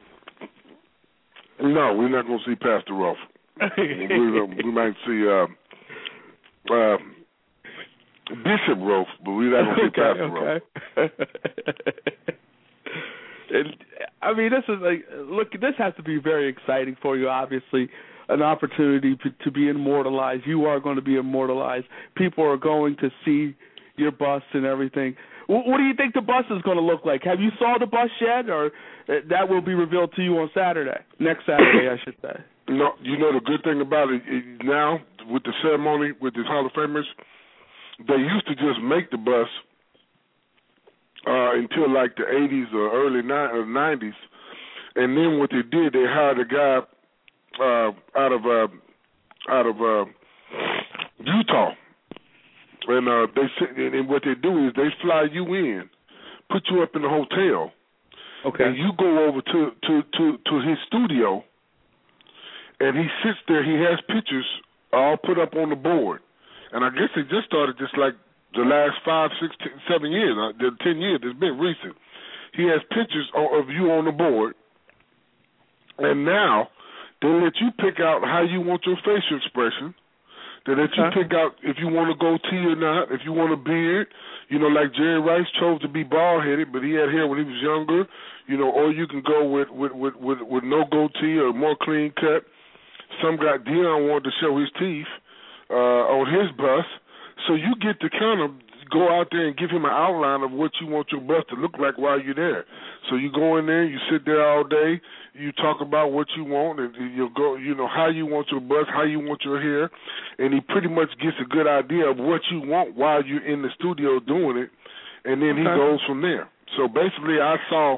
No, we're not going to see Pastor Roaf. we, we might see uh, uh, Bishop Roaf, but we're not going to see okay, Pastor okay. Roaf. And, I mean, this is like, look, this has to be very exciting for you, obviously, an opportunity to, to be immortalized. You are going to be immortalized. People are going to see your bust and everything. What, what do you think the bust is going to look like? Have you saw the bust yet, or that will be revealed to you on Saturday, next Saturday, I should say? No, you know the good thing about it is now with the ceremony with the Hall of Famers, they used to just make the bust uh, until like the eighties or early nineties, and then what they did, they hired a guy uh, out of uh, out of uh, Utah, and uh, they and what they do is they fly you in, put you up in the hotel, okay, and you go over to to to, to his studio. And he sits there. He has pictures all put up on the board. And I guess it just started just like the last five, six, ten, seven years, uh, the ten years. It's been recent. He has pictures of you on the board. And now they let you pick out how you want your facial expression. They let you pick out if you want a goatee or not, if you want a beard. You know, like Jerry Rice chose to be bald-headed, but he had hair when he was younger. You know, or you can go with with, with, with, with no goatee or more clean cut. Some guy, Dion, wanted to show his teeth uh, on his bust. So you get to kind of go out there and give him an outline of what you want your bust to look like while you're there. So you go in there, you sit there all day, you talk about what you want, and you go, you know, how you want your bust, how you want your hair, and he pretty much gets a good idea of what you want while you're in the studio doing it, and then okay. he goes from there. So basically, I saw,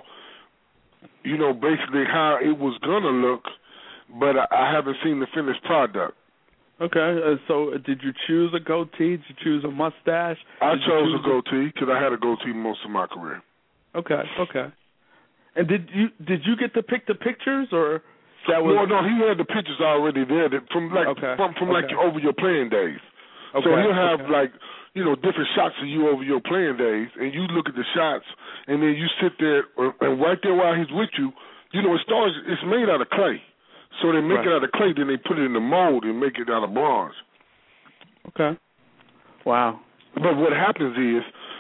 you know, basically how it was gonna look, but I haven't seen the finished product. Okay, uh, so did you choose a goatee? Did you choose a mustache? I did chose a goatee because I had a goatee most of my career. Okay, okay. And did you did you get to pick the pictures, or that was? No, no, he had the pictures already there that from like okay. from from okay. like over your playing days. Okay. So he'll have okay. like you know different shots of you over your playing days, and you look at the shots, and then you sit there and right there while he's with you, you know it starts. It's made out of clay. So they make right. it out of clay, then they put it in the mold and make it out of bronze. Okay. Wow. But what happens is,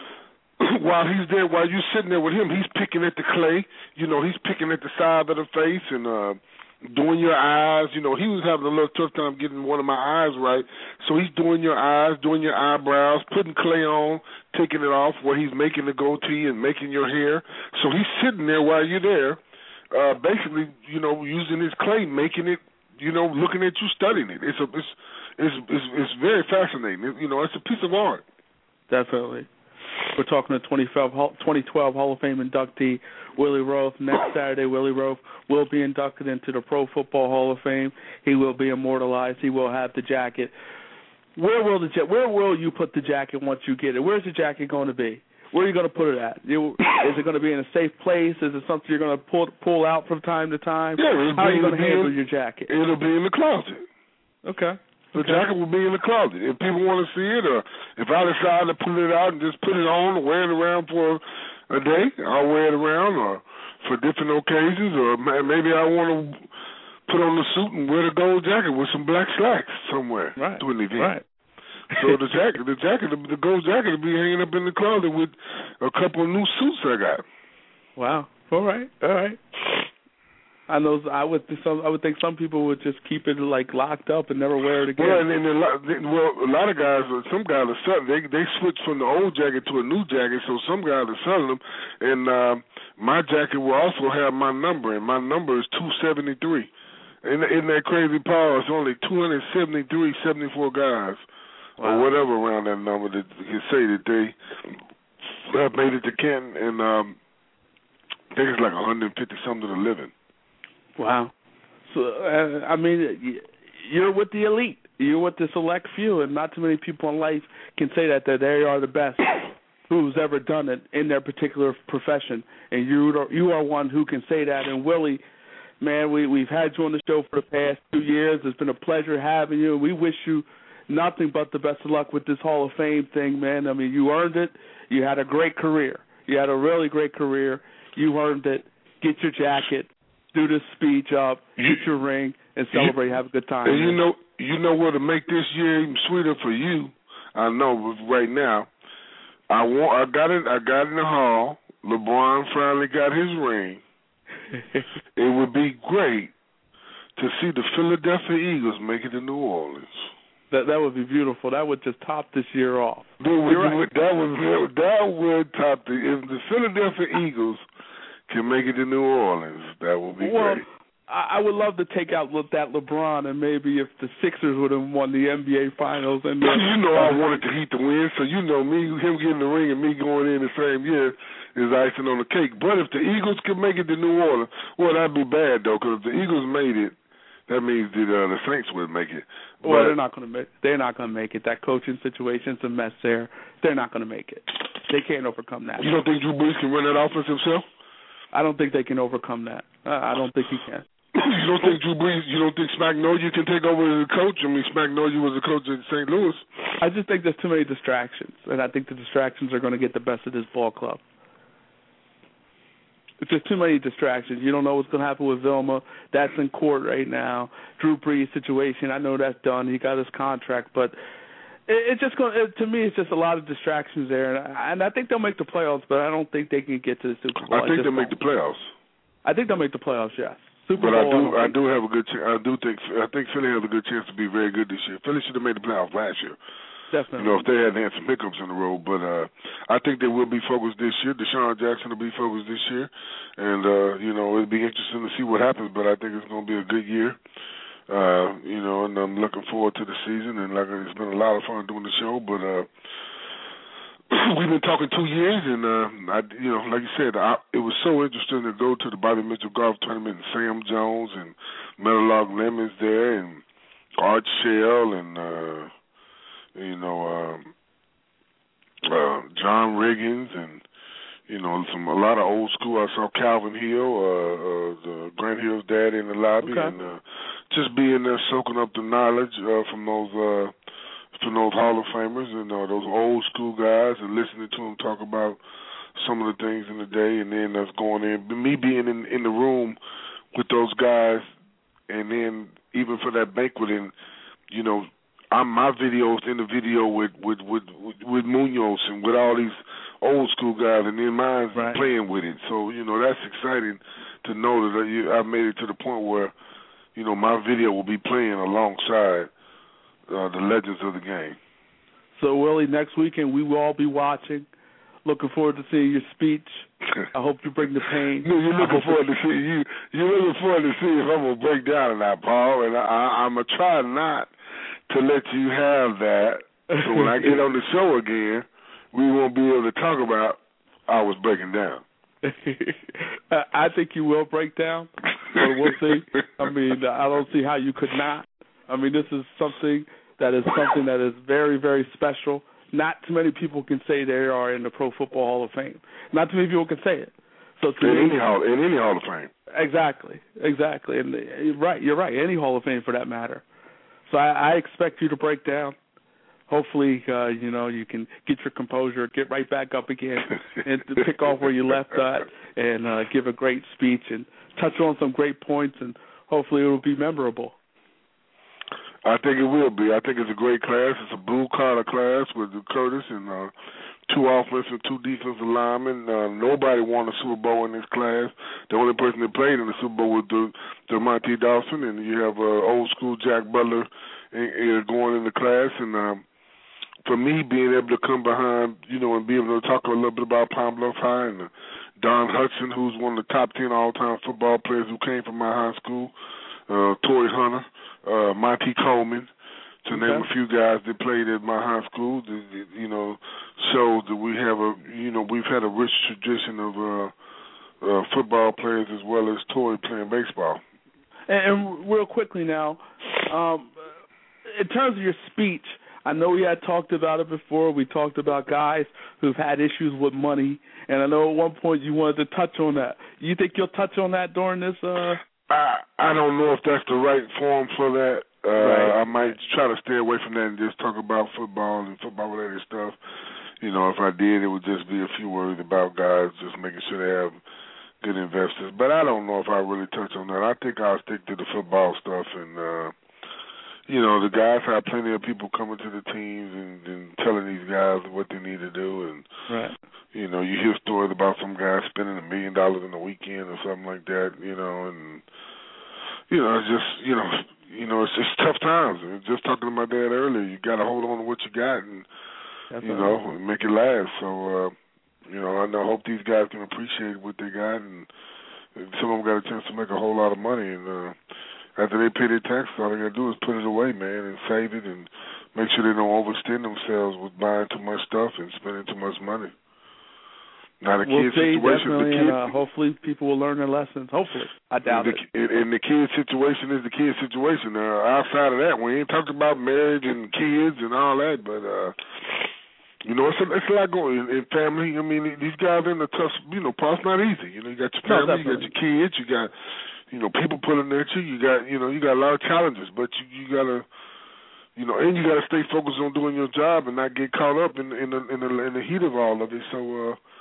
while he's there, while you're sitting there with him, he's picking at the clay. You know, he's picking at the side of the face and uh, doing your eyes. You know, he was having a little tough time getting one of my eyes right. So he's doing your eyes, doing your eyebrows, putting clay on, taking it off where he's making the goatee and making your hair. So he's sitting there while you're there. Uh, basically, you know, using his clay, making it, you know, looking at you, studying it. It's a, it's, it's, it's, it's very fascinating. It, you know, it's a piece of art. Definitely. We're talking to twenty twelve Hall of Fame inductee Willie Roaf. Next Saturday, Willie Roaf will be inducted into the Pro Football Hall of Fame. He will be immortalized. He will have the jacket. Where will the ja- Where will you put the jacket once you get it? Where's the jacket going to be? Where are you going to put it at? You, is it going to be in a safe place? Is it something you're going to pull pull out from time to time? Yeah, how are you going to handle in, your jacket? It'll be in the closet. Okay. The okay. jacket will be in the closet. If people want to see it, or if I decide to pull it out and just put it on and wear it around for a day, I'll wear it around, or for different occasions, or maybe I want to put on the suit and wear the gold jacket with some black slacks somewhere right. to an event. Right. So the jacket, the jacket, the gold jacket will be hanging up in the closet with a couple of new suits I got. Wow. All right. All right. I know. I would. Some. I would think some people would just keep it like locked up and never wear it again. Well, and, and a lot, well, a lot of guys, some guys are selling. They they switch from the old jacket to a new jacket. So some guys are selling them. And uh, my jacket will also have my number, and my number is two seventy three. Isn't, isn't that crazy, Paul? It's only two hundred seventy three, seventy four guys. Wow. Or whatever around that number that can say that they have made it to Canton, and um, I think it's like one hundred fifty something to the living. Wow. So, uh, I mean, you're with the elite. You're with the select few, and not too many people in life can say that, that they are the best who's ever done it in their particular profession. And you are, you are one who can say that. And, Willie, man, we, we've had you on the show for the past two years. It's been a pleasure having you. We wish you nothing but the best of luck with this Hall of Fame thing, man. I mean, you earned it. You had a great career. You had a really great career. You earned it. Get your jacket. Do this speech up. Get your ring and celebrate. Have a good time. And man. you know, you know what to make this year even sweeter for you. I know, but right now, I want. I got it. I got in the hall. LeBron finally got his ring. It would be great to see the Philadelphia Eagles make it to New Orleans. That that would be beautiful. That would just top this year off. That would, right. that would, that would top the if the Philadelphia Eagles can make it to New Orleans. That would be well, great. I, I would love to take out that LeBron, and maybe if the Sixers would have won the N B A Finals. And then, you know I wanted the Heat to win, so you know me, him getting the ring and me going in the same year is icing on the cake. But if the Eagles can make it to New Orleans, well, that'd be bad though, because if the Eagles made it, that means that uh, the Saints would make it. Well, but they're not going to make. They're not going to make it. That coaching situation's a mess there. They're not going to make it. They can't overcome that. You don't think Drew Brees can run that offense himself? I don't think they can overcome that. Uh, I don't think he can. You don't think Drew Brees? You don't think Spagnuolo can take over as a coach? I mean, Spagnuolo was a coach at Saint Louis. I just think there's too many distractions, and I think the distractions are going to get the best of this ball club. It's just too many distractions. You don't know what's going to happen with Vilma. That's in court right now. Drew Brees' situation, I know that's done. He got his contract, but it, it's just going. It, to me, it's just a lot of distractions there, and I, and I think they'll make the playoffs, but I don't think they can get to the Super Bowl. I think they'll make the playoffs. I think they'll make the playoffs. Yes. Super but Bowl, I do, I do have a good. Ch- I do think. I think Philly has a good chance to be very good this year. Philly should have made the playoffs last year. Definitely. You know, if they hadn't had some hiccups in the road, but uh, I think they will be focused this year. Deshaun Jackson will be focused this year, and uh, you know, it'll be interesting to see what happens. But I think it's going to be a good year. Uh, you know, and I'm looking forward to the season. And like it's been a lot of fun doing the show, but. Uh, We've been talking two years, and uh, I, you know, like you said, I, it was so interesting to go to the Bobby Mitchell Golf Tournament and Sam Jones and Meadowlark Lemons there, and Art Shell, and uh, you know, um, uh, John Riggins, and you know, some a lot of old school. I saw Calvin Hill, uh, uh, the Grant Hill's dad, in the lobby, okay. and uh, just being there, soaking up the knowledge uh, from those. Uh, From those Hall of Famers and uh, those old school guys, and listening to them talk about some of the things in the day, and then us going in, me being in, in the room with those guys, and then even for that banquet, and you know, I'm my videos in the video with with with with, with Munoz and with all these old school guys, and then mine's right. playing with it. So you know, that's exciting to know that I made it to the point where you know my video will be playing alongside. Uh, the legends of the game. So, Willie, next weekend we will all be watching. Looking forward to seeing your speech. I hope you bring the pain. No, you're looking forward to see you. You're looking forward to see if I'm gonna break down or not, Paul. And I, I, I'm gonna try not to let you have that. So when I get on the show again, we won't be able to talk about I was breaking down. I think you will break down, but we'll see. I mean, I don't see how you could not. I mean, this is something that is something that is very, very special. Not too many people can say they are in the Pro Football Hall of Fame. Not too many people can say it. So in any hall, in any Hall of Fame. Exactly, exactly. And you're right, you're right. Any Hall of Fame for that matter. So I, I expect you to break down. Hopefully, uh, you know, you can get your composure, get right back up again, and to pick off where you left at, and uh, give a great speech and touch on some great points, and hopefully it will be memorable. I think it will be. I think it's a great class. It's a blue-collar class with Curtis and uh, two offensive, two defensive linemen. Uh, nobody won a Super Bowl in this class. The only person that played in the Super Bowl was the, the Monty Dawson, and you have uh, old-school Jack Butler in, in, going in the class. And um, for me, being able to come behind, you know, and be able to talk a little bit about Palm Bluff High and uh, Don Hudson, who's one of the top ten all-time football players who came from my high school, uh, Torrey Hunter, Uh, Monty Coleman, to okay. name a few guys that played at my high school, that, that, you know, shows that we have a, you know, we've had a rich tradition of uh, uh, football players as well as Torrey playing baseball. And, and real quickly now, um, in terms of your speech, I know we had talked about it before. We talked about guys who've had issues with money, and I know at one point you wanted to touch on that. You think you'll touch on that during this? Uh I I don't know if that's the right forum for that. Uh, right. I might try to stay away from that and just talk about football and football-related stuff. You know, if I did, it would just be a few words about guys just making sure they have good investors. But I don't know if I really touch on that. I think I'll stick to the football stuff. And, uh, you know, the guys have plenty of people coming to the teams and, and telling these guys what they need to do. And, right. you know, you hear stories about some guys spending a million dollars in a weekend or something like that, you know, and, you know, it's just, you know, you know, it's just tough times. And just talking to my dad earlier, you got to hold on to what you got and, That's you know, right. make it last. So, uh, you know, I know, hope these guys can appreciate what they got, and, and some of them got a chance to make a whole lot of money. And uh, after they pay their taxes, all they got to do is put it away, man, and save it and make sure they don't overextend themselves with buying too much stuff and spending too much money. Now, the we'll kid see, situation, the and kid, uh, hopefully people will learn their lessons. Hopefully. I doubt the, it. And the kid situation is the kid situation. Uh, outside of that, we ain't talked about marriage and kids and all that, but, uh, you know, it's a, it's a lot going in, in family. I mean, these guys are in the tough, you know, part's not easy. You know, you got your family, no, you got your kids, you got, you know, people pulling at you, you got, you know, you got a lot of challenges, but you, you got to, you know, and you got to stay focused on doing your job and not get caught up in, in, the, in, the, in the heat of all of it. So, uh,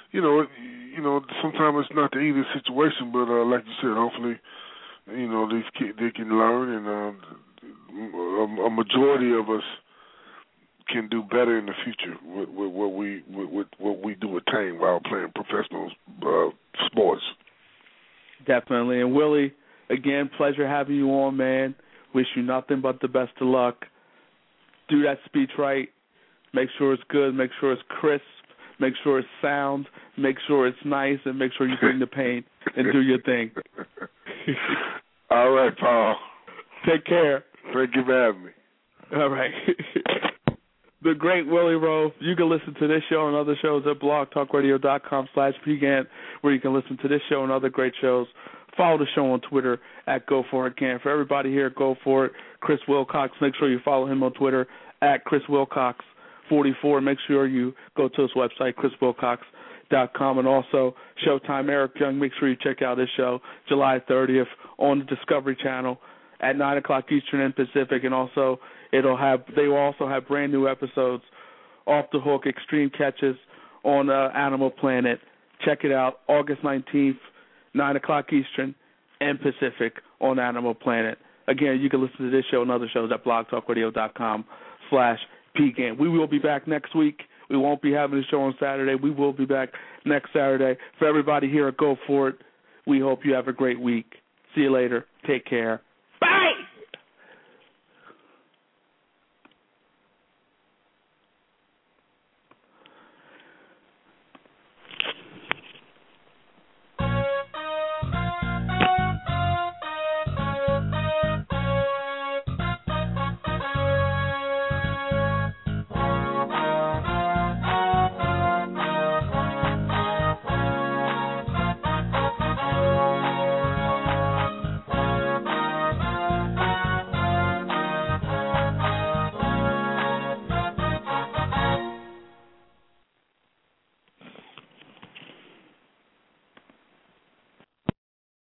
you know, it, you know, sometimes it's not the easiest situation, but uh, like you said, hopefully, you know, these kids they can learn, and uh, a, a majority of us can do better in the future with, with what we with, with what we do attain while playing professional uh, sports. Definitely, and Willie, again, pleasure having you on, man. Wish you nothing but the best of luck. Do that speech right. Make sure it's good. Make sure it's crisp. Make sure it's sound. Make sure it's nice, and make sure you bring the pain and do your thing. All right, Paul. Take care. Thank you for having me. All right. The great Willie Rowe. You can listen to this show and other shows at blogtalkradio.com slash pgan, where you can listen to this show and other great shows. Follow the show on Twitter at Go For It Can. For everybody here at Go For It, Chris Wilcox, make sure you follow him on Twitter at Chris Wilcox forty-four. Make sure you go to his website, chris wilcox dot com, and also Showtime. Eric Young, make sure you check out his show July thirtieth on the Discovery Channel at nine o'clock Eastern and Pacific, and also it'll have they will also have brand new episodes, Off the Hook, Extreme Catches on uh, Animal Planet. Check it out, August nineteenth, nine o'clock Eastern and Pacific on Animal Planet. Again, you can listen to this show and other shows at blogtalkradio.com slash pgan. We will be back next week. We won't be having a show on Saturday. We will be back next Saturday. For everybody here at Go For It, we hope you have a great week. See you later. Take care. Bye!